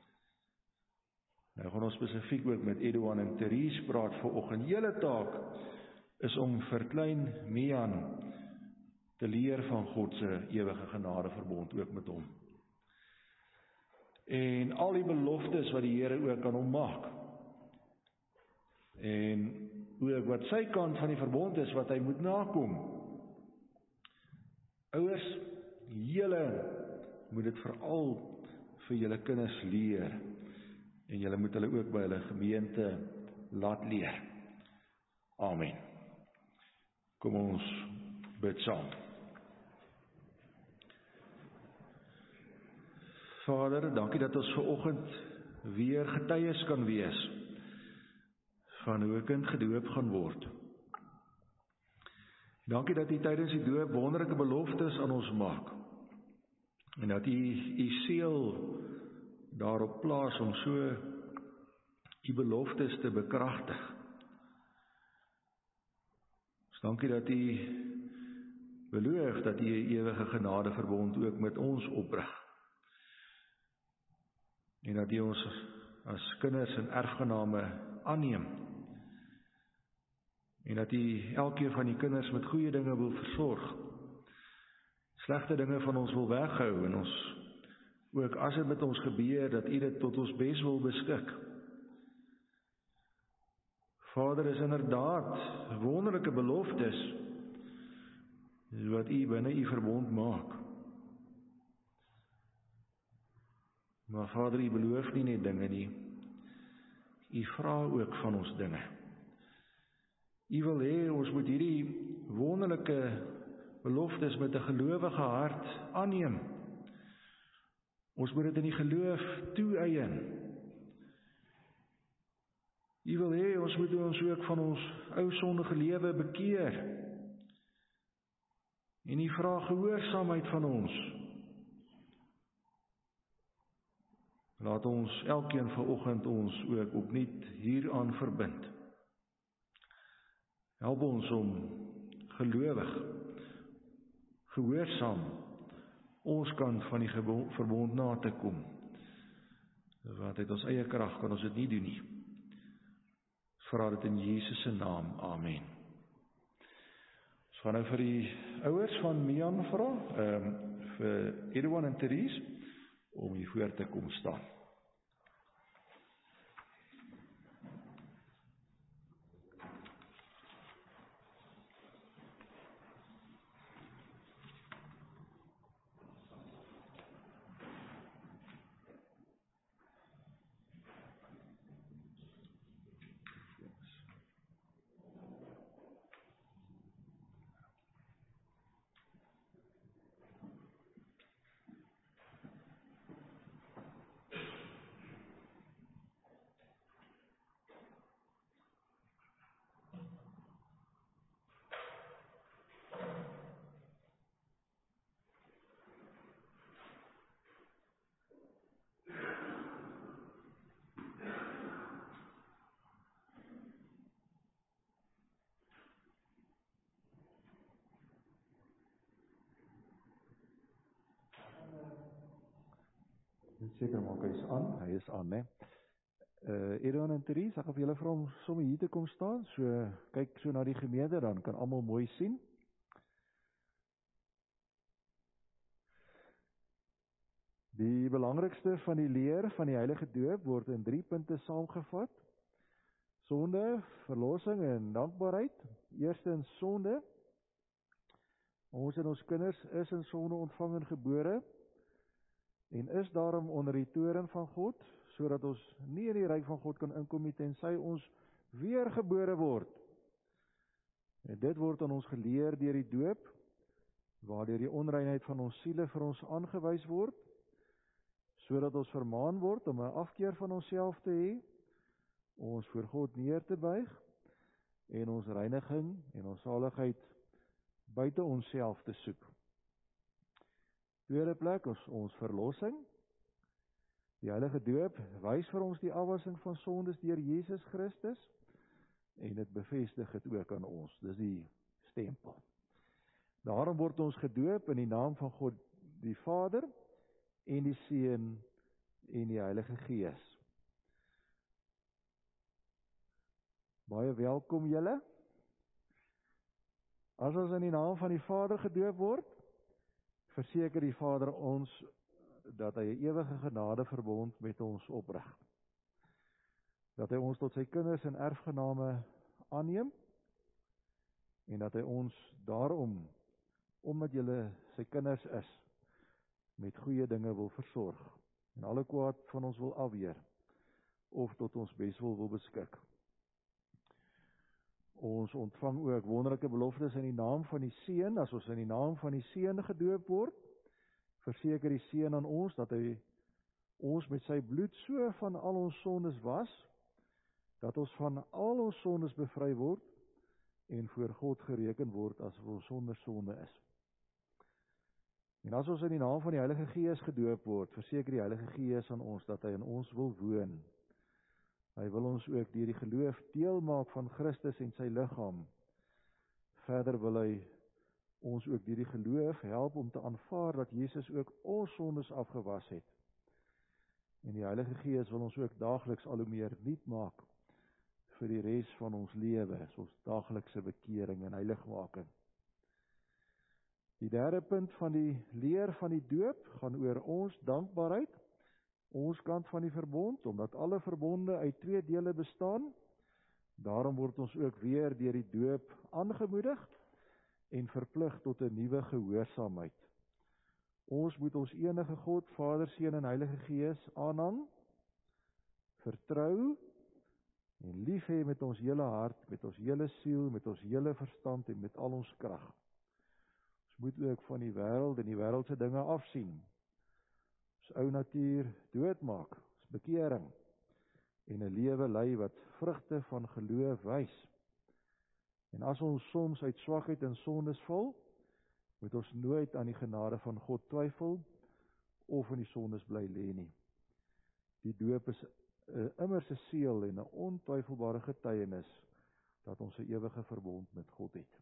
Nou gaan ons spesifiek ook met Edouan en Therese praat vanoggend. Julle taak is om vir klein Mian te leer van God se ewige genade verbond ook met hom. En al die beloftes wat die Here ook aan hom maak. En ook wat sy kant van die verbond is wat hy moet nakom. Ouers, julle moet dit veral vir julle kinders leer. En julle moet hulle ook by hulle gemeente laat leer. Amen. Kom ons bid saam. Vader, dankie dat ons vanoggend weer getuies kan wees van hoe 'n kind gedoop gaan word. Dankie dat U tydens die doop wonderlike beloftes aan ons maak. En dat U seël daarop plaas om so U beloftes te bekragtig. Dus dankie dat U beloof dat U 'n ewige genade verbond ook met ons oprig. En dat U ons as kinders en erfgename aanneem. En dat U elkeen van die kinders met goeie dinge wil versorg. Slegte dinge van ons wil weghou en ons ook as dit met ons gebeur, dat U dit tot ons bes wil beskik. Vader, is inderdaad wonderlike beloftes wat U binne U verbond maak. Maar Vader, U beloof nie net dinge nie. U vra ook van ons dinge. U wil hê ons moet hierdie wonderlike beloftes met 'n gelowige hart aanneem. Ons moet dit in die geloof toeëien. U wil hê ons moet ons ook van ons ou sondige lewe bekeer. En U vra gehoorsaamheid van ons. Laat ons elkeen vanoggend ons ook opnuut hieraan verbind. Help ons om gelowig, gehoorsaam, ons kant van die verbond na te kom. Want uit ons eie krag kan ons dit nie doen nie. Ons vra dit in Jesus se naam. Amen. Ons gaan nou vir die ouers van Mian vra, vir Edouan en Therese, om hier voor te kom staan. Seker maak hy is aan, né? Edouan en Therese, ek gaan vir julle vra om sommer hier te kom staan, so kyk so na die gemeente, dan kan almal mooi sien. Die belangrikste van die leer van die heilige doop word in 3 punte saamgevat. Sonde, verlossing en dankbaarheid. Eerstens sonde. Ons en ons kinders is in sonde ontvang en gebore, en is daarom onder die toorn van God, sodat ons nie in die ryk van God kan inkom nie, tensy ons weergebore word. En dit word aan ons geleer deur die doop, waardeur die onreinheid van ons siele vir ons aangewys word, sodat ons vermaan word om 'n afkeer van onsself te hê, ons voor God neer te buig, en ons reiniging en ons saligheid buite onsself te soek. Tweede plek is ons verlossing. Die heilige doop wys vir ons die afwassing van sondes deur Jesus Christus, en dit bevestig dit ook aan ons. Dis die stempel. Daarom word ons gedoop in die naam van God die Vader en die Seun en die Heilige Gees. Baie welkom julle. As ons in die naam van die Vader gedoop word, verseker die Vader ons dat hy 'n ewige genadeverbond met ons oprig. Dat hy ons tot sy kinders en erfgename aanneem en dat hy ons daarom, omdat julle sy kinders is, met goeie dinge wil versorg en alle kwaad van ons wil afweer of tot ons beswil wil beskik. Ons ontvang ook wonderlike beloftes in die naam van die Seun. As ons in die naam van die Seun gedoop word, verseker die Seun aan ons dat hy ons met sy bloed so van al ons sondes was, dat ons van al ons sondes bevry word en voor God gereken word as ons sonder sonde is. En as ons in die naam van die Heilige Gees gedoop word, verseker die Heilige Gees aan ons dat hy in ons wil woon. Hy wil ons ook deur die geloof deel maak van Christus en sy liggaam. Verder wil hy ons ook deur die geloof help om te aanvaar dat Jesus ook ons sondes afgewas het. En die Heilige Gees wil ons ook daagliks al hoe meer nuut maak vir die res van ons lewe, soos daaglikse bekering en heiligmaking. Die derde punt van die leer van die doop gaan oor ons dankbaarheid, ons kant van die verbond, omdat alle verbonde uit 2 dele bestaan. Daarom word ons ook weer deur die doop aangemoedig en verplig tot 'n nuwe gehoorsaamheid. Ons moet ons enige God, Vader, Seun en Heilige Gees aanhang, vertrou en lief hê met ons hele hart, met ons hele siel, met ons hele verstand en met al ons krag. Ons moet ook van die wêreld en die wêreldse dinge afsien. Ons ou natuur doodmaak, ons bekering en 'n lewe lei wat vrugte van geloof wys. En as ons soms uit swakheid en sondes val, moet ons nooit aan die genade van God twyfel of in die sondes bly lê nie. Die doop is 'n immerse seël en 'n ontwyfelbare getuienis dat ons 'n ewige verbond met God het.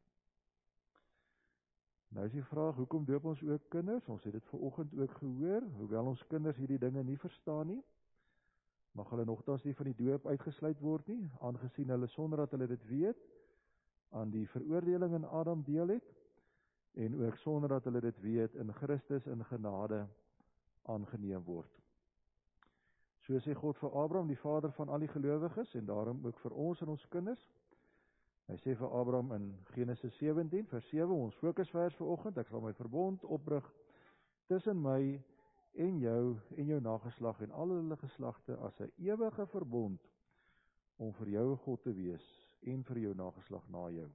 Nou is die vraag, hoekom doop ons ook kinders? Ons het dit vanoggend ook gehoor, hoewel ons kinders hierdie dinge nie verstaan nie, mag hulle nogtans nie van die doop uitgesluit word nie, aangesien hulle sonder dat hulle dit weet, aan die veroordeling in Adam deel het, en ook sonder dat hulle dit weet, in Christus in genade aangeneem word. So sê God vir Abraham, die vader van al die gelowiges, en daarom ook vir ons en ons kinders. Hy sê vir Abraham in Genesis 17 vers 7, ons fokusvers vanoggend, ek sal my verbond oprig tussen my en jou nageslag en al hulle geslagte as 'n ewige verbond om vir jou 'n God te wees en vir jou nageslag na jou.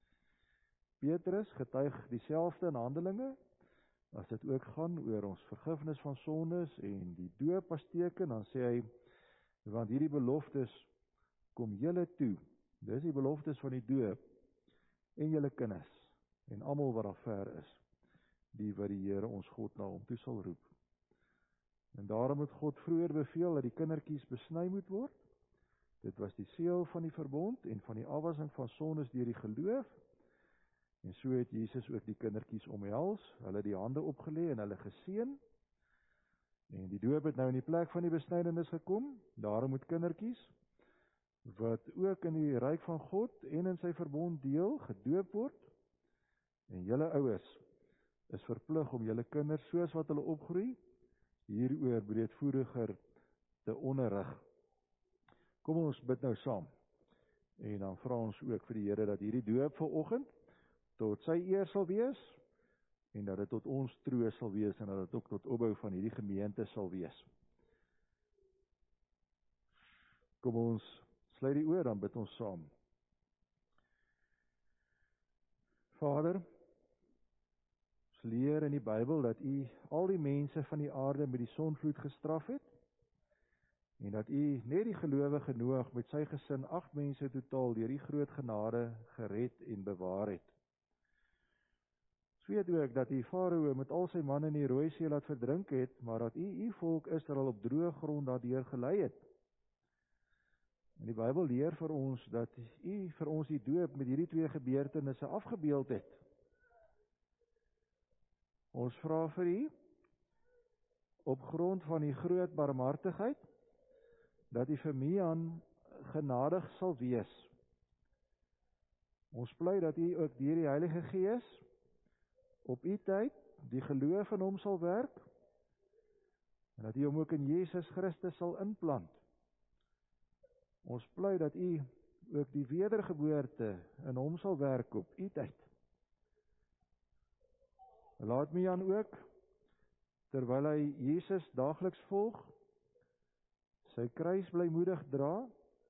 Petrus getuig dieselfde in Handelinge, as dit ook gaan oor ons vergifnis van sondes en die doop as teken, dan sê hy, want hierdie beloftes kom julle toe. Dis die beloftes van die doop en julle kinders en almal wat daar ver is, die wat die Here ons God na hom toe sal roep. En daarom het God vroeër beveel dat die kindertjies besny moet word. Dit was die seël van die verbond en van die afwassing van sondes deur die geloof. En so het Jesus ook die kindertjies omhels, hulle die hande opgelê en hulle geseën. En die doop het nou in die plek van die besnydenis gekom. Daarom moet kindertjies wat ook in die ryk van God en in sy verbond deel, gedoop word. En julle ouers is verplig om julle kinders soos wat hulle opgroei, hieroor breedvoeriger te onderrig. Kom ons bid nou saam. En dan vra ons ook vir die Here dat hierdie doop vanoggend tot sy eer sal wees, en dat dit tot ons troos sal wees, en dat dit ook tot opbou van hierdie gemeente sal wees. Kom ons sluit die oë, dan bid ons saam. Vader, ons leer in die Bybel dat U al die mense van die aarde met die sonvloed gestraf het, en dat U net die gelowige Noag met sy gesin 8 mense totaal deur die groot genade gered en bewaar het. Ons weet ook dat die Farao met al sy manne in die Rooi See laat verdrink het, maar dat U volk Israel op droë grond daardeur gelei het. En die Bybel leer vir ons dat U vir ons die doop met hierdie 2 gebeurtenisse afgebeeld het. Ons vra vir U op grond van die groot barmhartigheid, dat U vir Mian genadig sal wees. Ons pleit dat U ook deur die Heilige Gees op U tyd die geloof in hom sal werk, en dat U hom ook in Jesus Christus sal inplant. Ons pleit dat U ook die wedergeboorte in hom sal werk op U tyd. Laat Mian ook, terwyl hy Jesus daagliks volg, sy kruis blymoedig dra,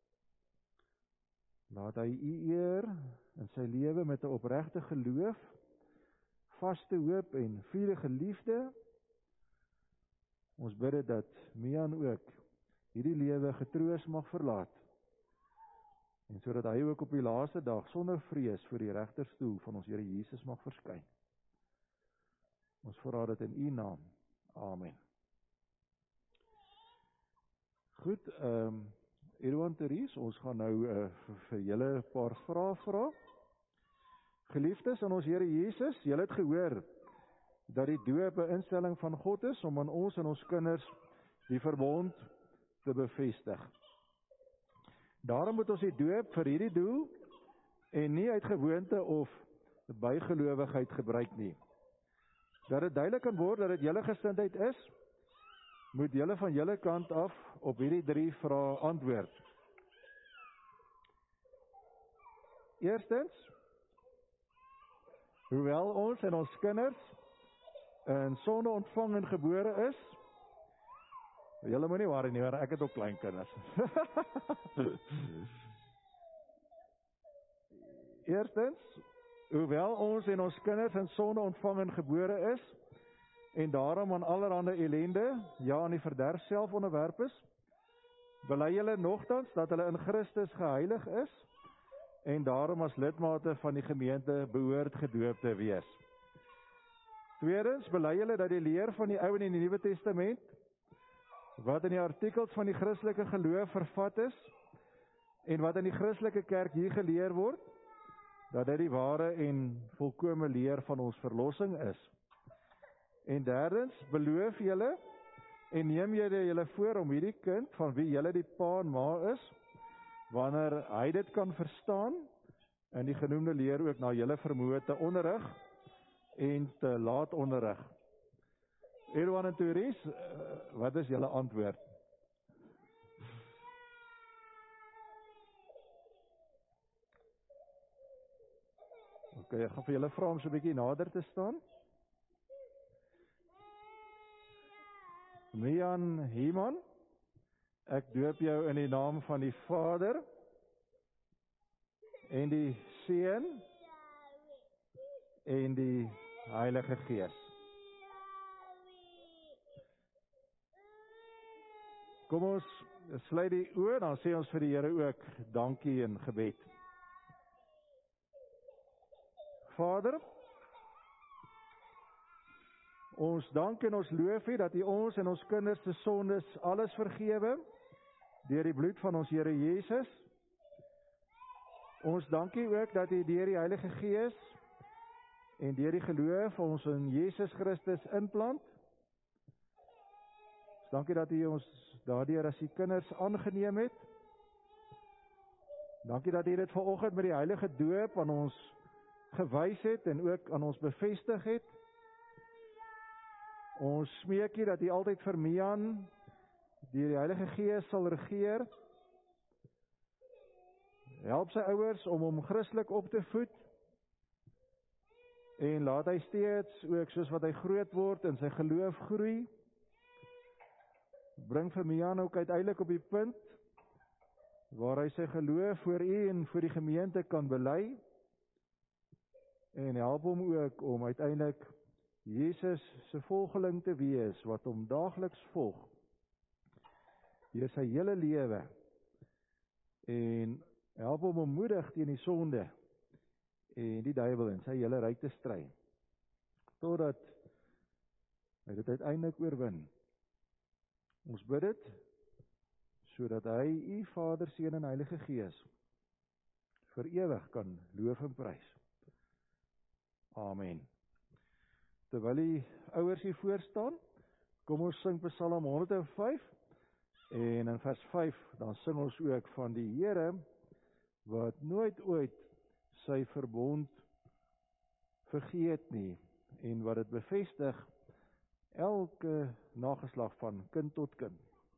laat hy U eer in sy lewe met 'n opregte geloof, vaste hoop en vurige liefde. Ons bid dit dat Mian ook hierdie lewe getroos mag verlaat, en sodat hy ook op die laaste dag sonder vrees voor die regterstoel van ons Here Jesus mag verskyn. Ons vra dit in U naam. Amen. Goed, Edouard Therese, ons gaan nou vir julle 'n paar vrae vra. Geliefdes in ons Here Jesus, julle het gehoor dat die doop 'n instelling van God is om aan ons en ons kinders die verbond te bevestig. Daarom moet ons die doop vir hierdie doel en nie uit gewoonte of bygelowigheid gebruik nie. Dat dit duidelik kan word dat dit julle gesindheid is, moet julle van julle kant af op hierdie 3 vrae antwoord. Eerstens, hoewel ons en ons kinders in sonde ontvang en gebore is, julle moenie worry nie, ek het ook klein kinders. Eerstens, hoewel ons en ons kinders in sonde ontvang en gebore is, en daarom aan allerhande ellende, ja aan die verderf self onderwerp is, bely julle nogtans dat hulle in Christus geheilig is, en daarom as lidmate van die gemeente behoort gedoop te wees. Tweedens, bely julle dat die leer van die Ou en die Nuwe Testament, wat in die artikels van die Christelike geloof vervat is, en wat in die Christelike kerk hier geleer word, dat dit die ware en volkome leer van ons verlossing is. En derdens, beloof julle en neem julle voor om hierdie kind, van wie julle die pa en ma is, wanneer hy dit kan verstaan, en die genoemde leer ook na julle vermoë te onderrig en te laat onderrig. Edouard en Therese, wat is julle antwoord? Ok, ek gaan vir julle vra om so 'n bietjie nader te staan. Mian Heeman, ek doop jou in die naam van die Vader en die Seun en die Heilige Gees. Kom ons sluit die oë, dan sê ons vir die Here ook dankie in gebed. Vader, ons dank en ons loof U dat U ons en ons kinders se sondes alles vergewe deur die bloed van ons Here Jesus. Ons dank U ook dat U deur die Heilige Gees en deur die geloof ons in Jesus Christus inplant. Ons dank U dat U ons daardeur as U kinders aangeneem het. Dankie dat U dit vanoggend met die heilige doop aan ons gewys het en ook aan ons bevestig het. Ons smeek U dat U altyd vir Mian deur die Heilige Gees sal regeer. Help sy ouers om hom Christelik op te voed en laat hy steeds ook soos wat hy groot word in sy geloof groei. Bring vir Mian ook uiteindelik op die punt waar hy sy geloof voor U en voor die gemeente kan bely, en help hom ook om uiteindelik Jesus se volgeling te wees wat hom daagliks volg deur sy hele lewe, en help hom moedig teen die sonde en die duiwel en sy hele ryk te stry totdat hy dit uiteindelik oorwin. Ons bid dit sodat hy U Vader, Seun en Heilige Gees vir ewig kan loof en prys. Amen. Terwyl die ouers hier voor staan, Kom ons sing Psalm 105 en in vers 5 dan sing ons ook van die Here wat nooit ooit sy verbond vergeet nie en wat dit bevestig elke nageslag van kind tot kind.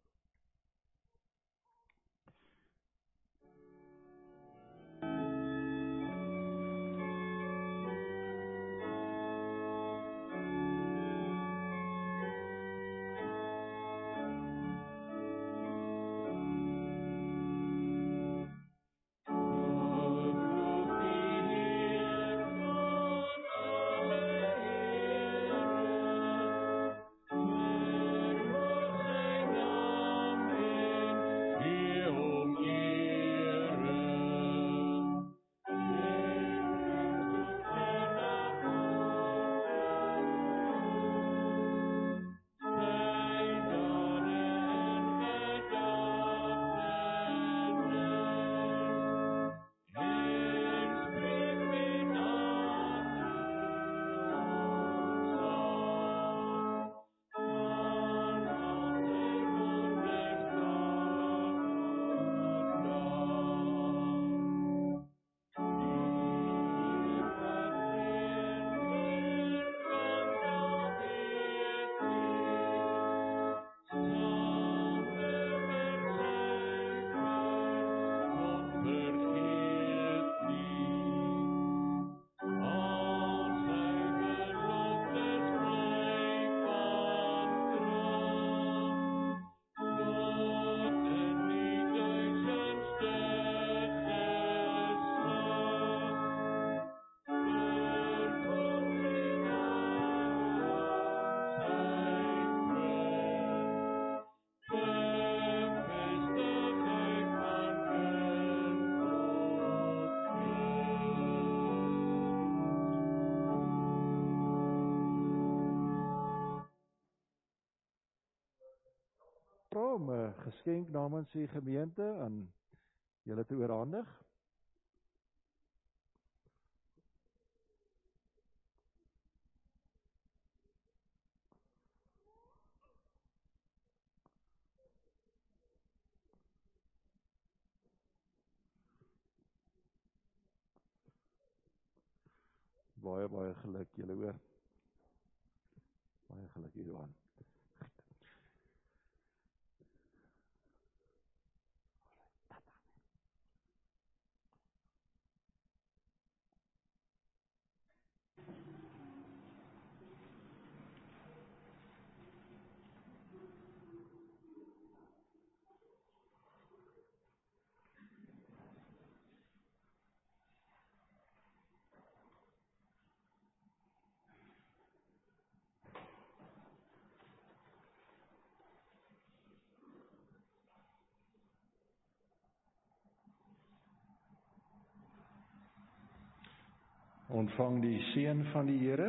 Om 'n geskenk namens die gemeente aan julle te oorhandig. Baie geluk julle hoor. Baie geluk hieraan. Ontvang die seën van die Here.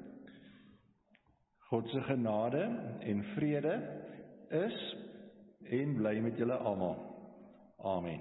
God se genade en vrede is en bly met julle almal. Amen.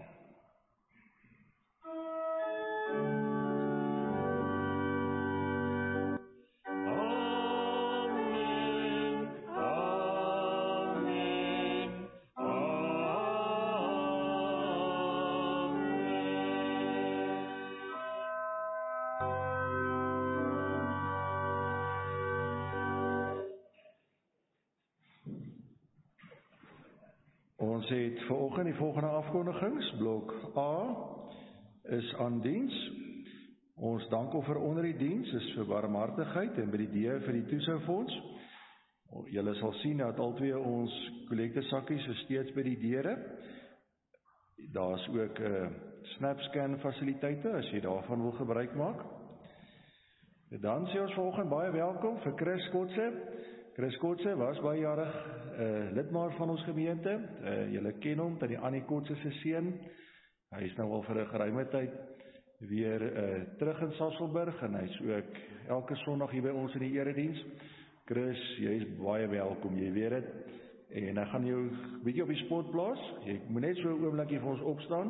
Ons het vanoggend die volgende afkondigings. Blok A is aan diens. Ons dankoffer onder die diens is vir barmhartigheid en by die D vir die toesoufonds. Julle sal sien dat albei ons kollektesakkies is steeds by die deure. Daar's ook SnapScan fasiliteite as jy daarvan wil gebruik maak. En dan sê ons vanoggend baie welkom vir Chris Kotse. Chris Kotse was baie jarig lidmaat van ons gemeente. Julle ken hom, dit die Annie Kotse se seun. Hy is nou al vir 'n geruime tyd weer terug in Sasolburg en hy's ook elke Sondag hier by ons in die erediens. Chris, jy is baie welkom, jy weet dit. En ek gaan jou 'n bietjie op die spot plaas. Jy moet net so 'n oombliekie vir ons opstaan.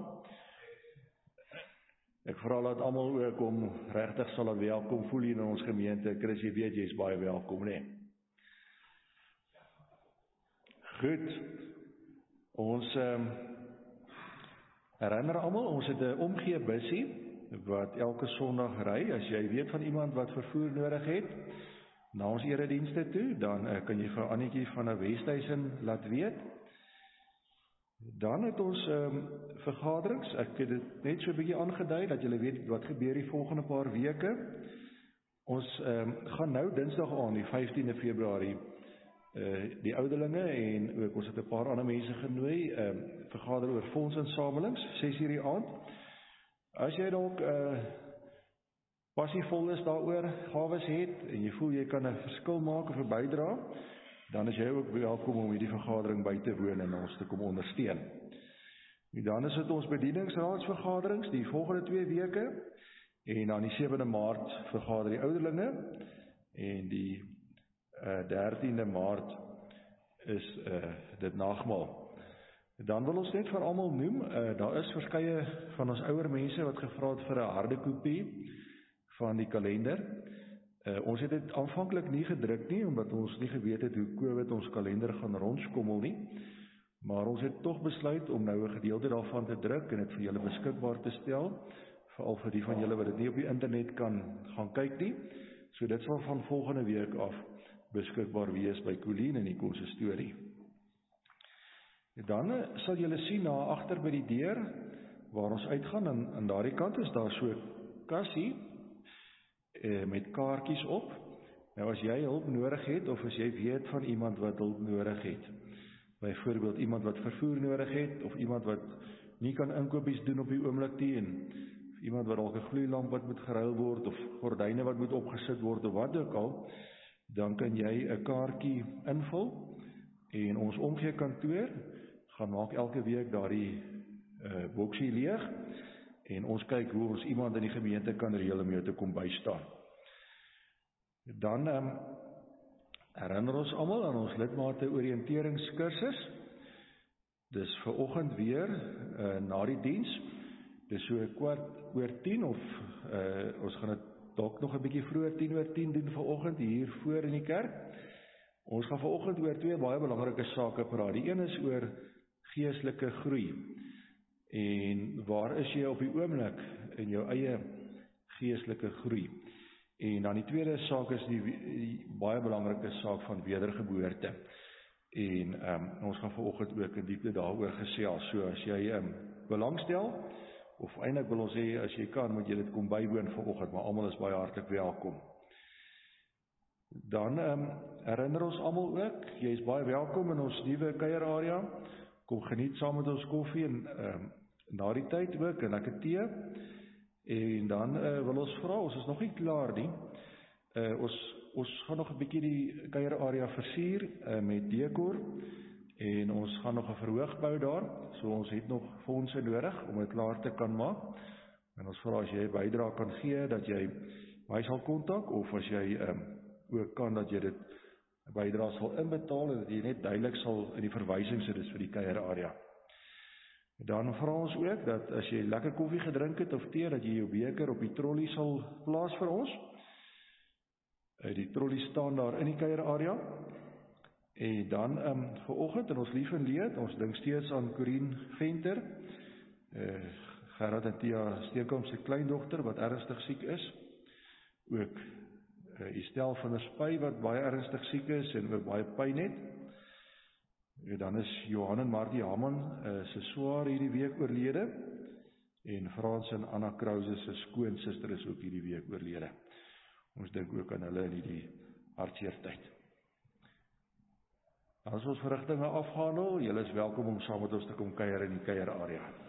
Ek vra dat almal ook om regtig sal welkom voel hier in ons gemeente. Chris, jy weet jy is baie welkom, né? Goed. Ons herinner almal, ons het 'n omgee bussie wat elke Sondag ry. As jy weet van iemand wat vervoer nodig het na ons eredienste toe, dan kan jy vir Annetjie van 'n Westhuizen laat weet. Dan het ons vergaderings. Ek het dit net so 'n bietjie aangedui dat julle weet wat gebeur die volgende paar weke. Ons gaan nou Dinsdag aan, die 15de Februarie, die ouderlinge en ook ons het 'n paar ander mense genooi, vergader oor fondsinsamelings, 6:00 die aand. As jy dalk passievol is daaroor, gawes het en jy voel jy kan 'n verskil maak of 'n bydra, dan is jy ook welkom om hierdie vergadering by te woon en ons te kom ondersteun. En dan is dit ons bedieningsraadsvergaderings die volgende 2 weke en dan die 7de Maart vergader die ouderlinge en die 13de Maart is dit nagmaal. Dan wil ons net vir almal noem, daar is verskeie van ons ouer mense wat gevra het vir 'n harde kopie van die kalender. Ons het dit aanvanklik nie gedruk nie, omdat ons nie geweet het hoe COVID ons kalender gaan rondskommel nie. Maar ons het tog besluit om nou 'n gedeelte daarvan te druk en dit vir julle beskikbaar te stel, veral vir die van julle wat dit nie op die internet kan gaan kyk nie. So dit sal van volgende week af beskikbaar wees by Colleen en die konsistorie. Dan sal julle sien na agter by die deur waar ons uitgaan, en aan daardie kant is daar so 'n kassie met kaartjies op. Nou as jy hulp nodig het of as jy weet van iemand wat hulp nodig het, byvoorbeeld iemand wat vervoer nodig het of iemand wat nie kan inkopies doen op die oomblik nie en iemand wat dalk 'n gloeilamp wat moet geruil word of gordyne wat moet opgesit word of wat ook al, dan kan jy 'n kaartjie invul en ons omgee kantoor gaan maak elke week daardie boksie leeg en ons kyk hoe ons iemand in die gemeente kan reël om jou te kom bystaan. Dan herinner ons almal aan ons lidmate oriënteringskursus. Dis vanoggend weer na die diens. Dis so 10:15 of ons gaan dit dalk nog 'n bietjie vroeër 10:10 doen vanoggend hier voor in die kerk. Ons gaan vanoggend oor 2 baie belangrike sake praat. Die een is oor geestelike groei. En waar is jy op die oomblik in jou eie geestelike groei? En dan die tweede saak is die baie belangrike saak van wedergeboorte. En ons gaan vanoggend ook in diepte daaroor gesels. So as jy belangstel, of eintlik wil ons sê as jy kan, moet jy dit kom bywoon vanoggend, maar almal is baie hartlik welkom. Dan herinner ons almal ook, jy is baie welkom in ons nuwe kuierarea. Kom geniet saam met ons koffie en na die tyd ook 'n lekker tee. En dan wil ons vra, ons is nog nie klaar nie. Ons gaan nog 'n bietjie die kuierarea versier met dekor en ons gaan nog 'n verhoog bou daar. So ons het nog fondse nodig om dit klaar te kan maak. En ons vra as jy 'n bydrae kan gee dat jy my sal kontak of as jy ook kan dat jy dit bydrae sal inbetaal en dat jy net duidelik sal in die verwysing sit dis vir die kuierarea. Dan vra ons ook dat as jy lekker koffie gedrink het of tee, dat jy jou beker op die trolly sal plaas vir ons. Die trolly staan daar in die kuierarea. En dan vanoggend in ons lief en leed, ons dink steeds aan Corien Venter, Gerard en Tia Steenkamp se kleindogter wat ernstig siek is. Ook Estel van der Spy wat baie ernstig siek is en ook baie pyn het. Dan is Johan en Martie Haman se swaar hierdie week oorlede en Frans en Anna Krause se skoonsister is ook hierdie week oorlede. Ons dink ook aan hulle in hierdie hartseer tyd. As ons verrigtinge afhandel, julle is welkom om saam met ons te kom kuier in die kuierarea.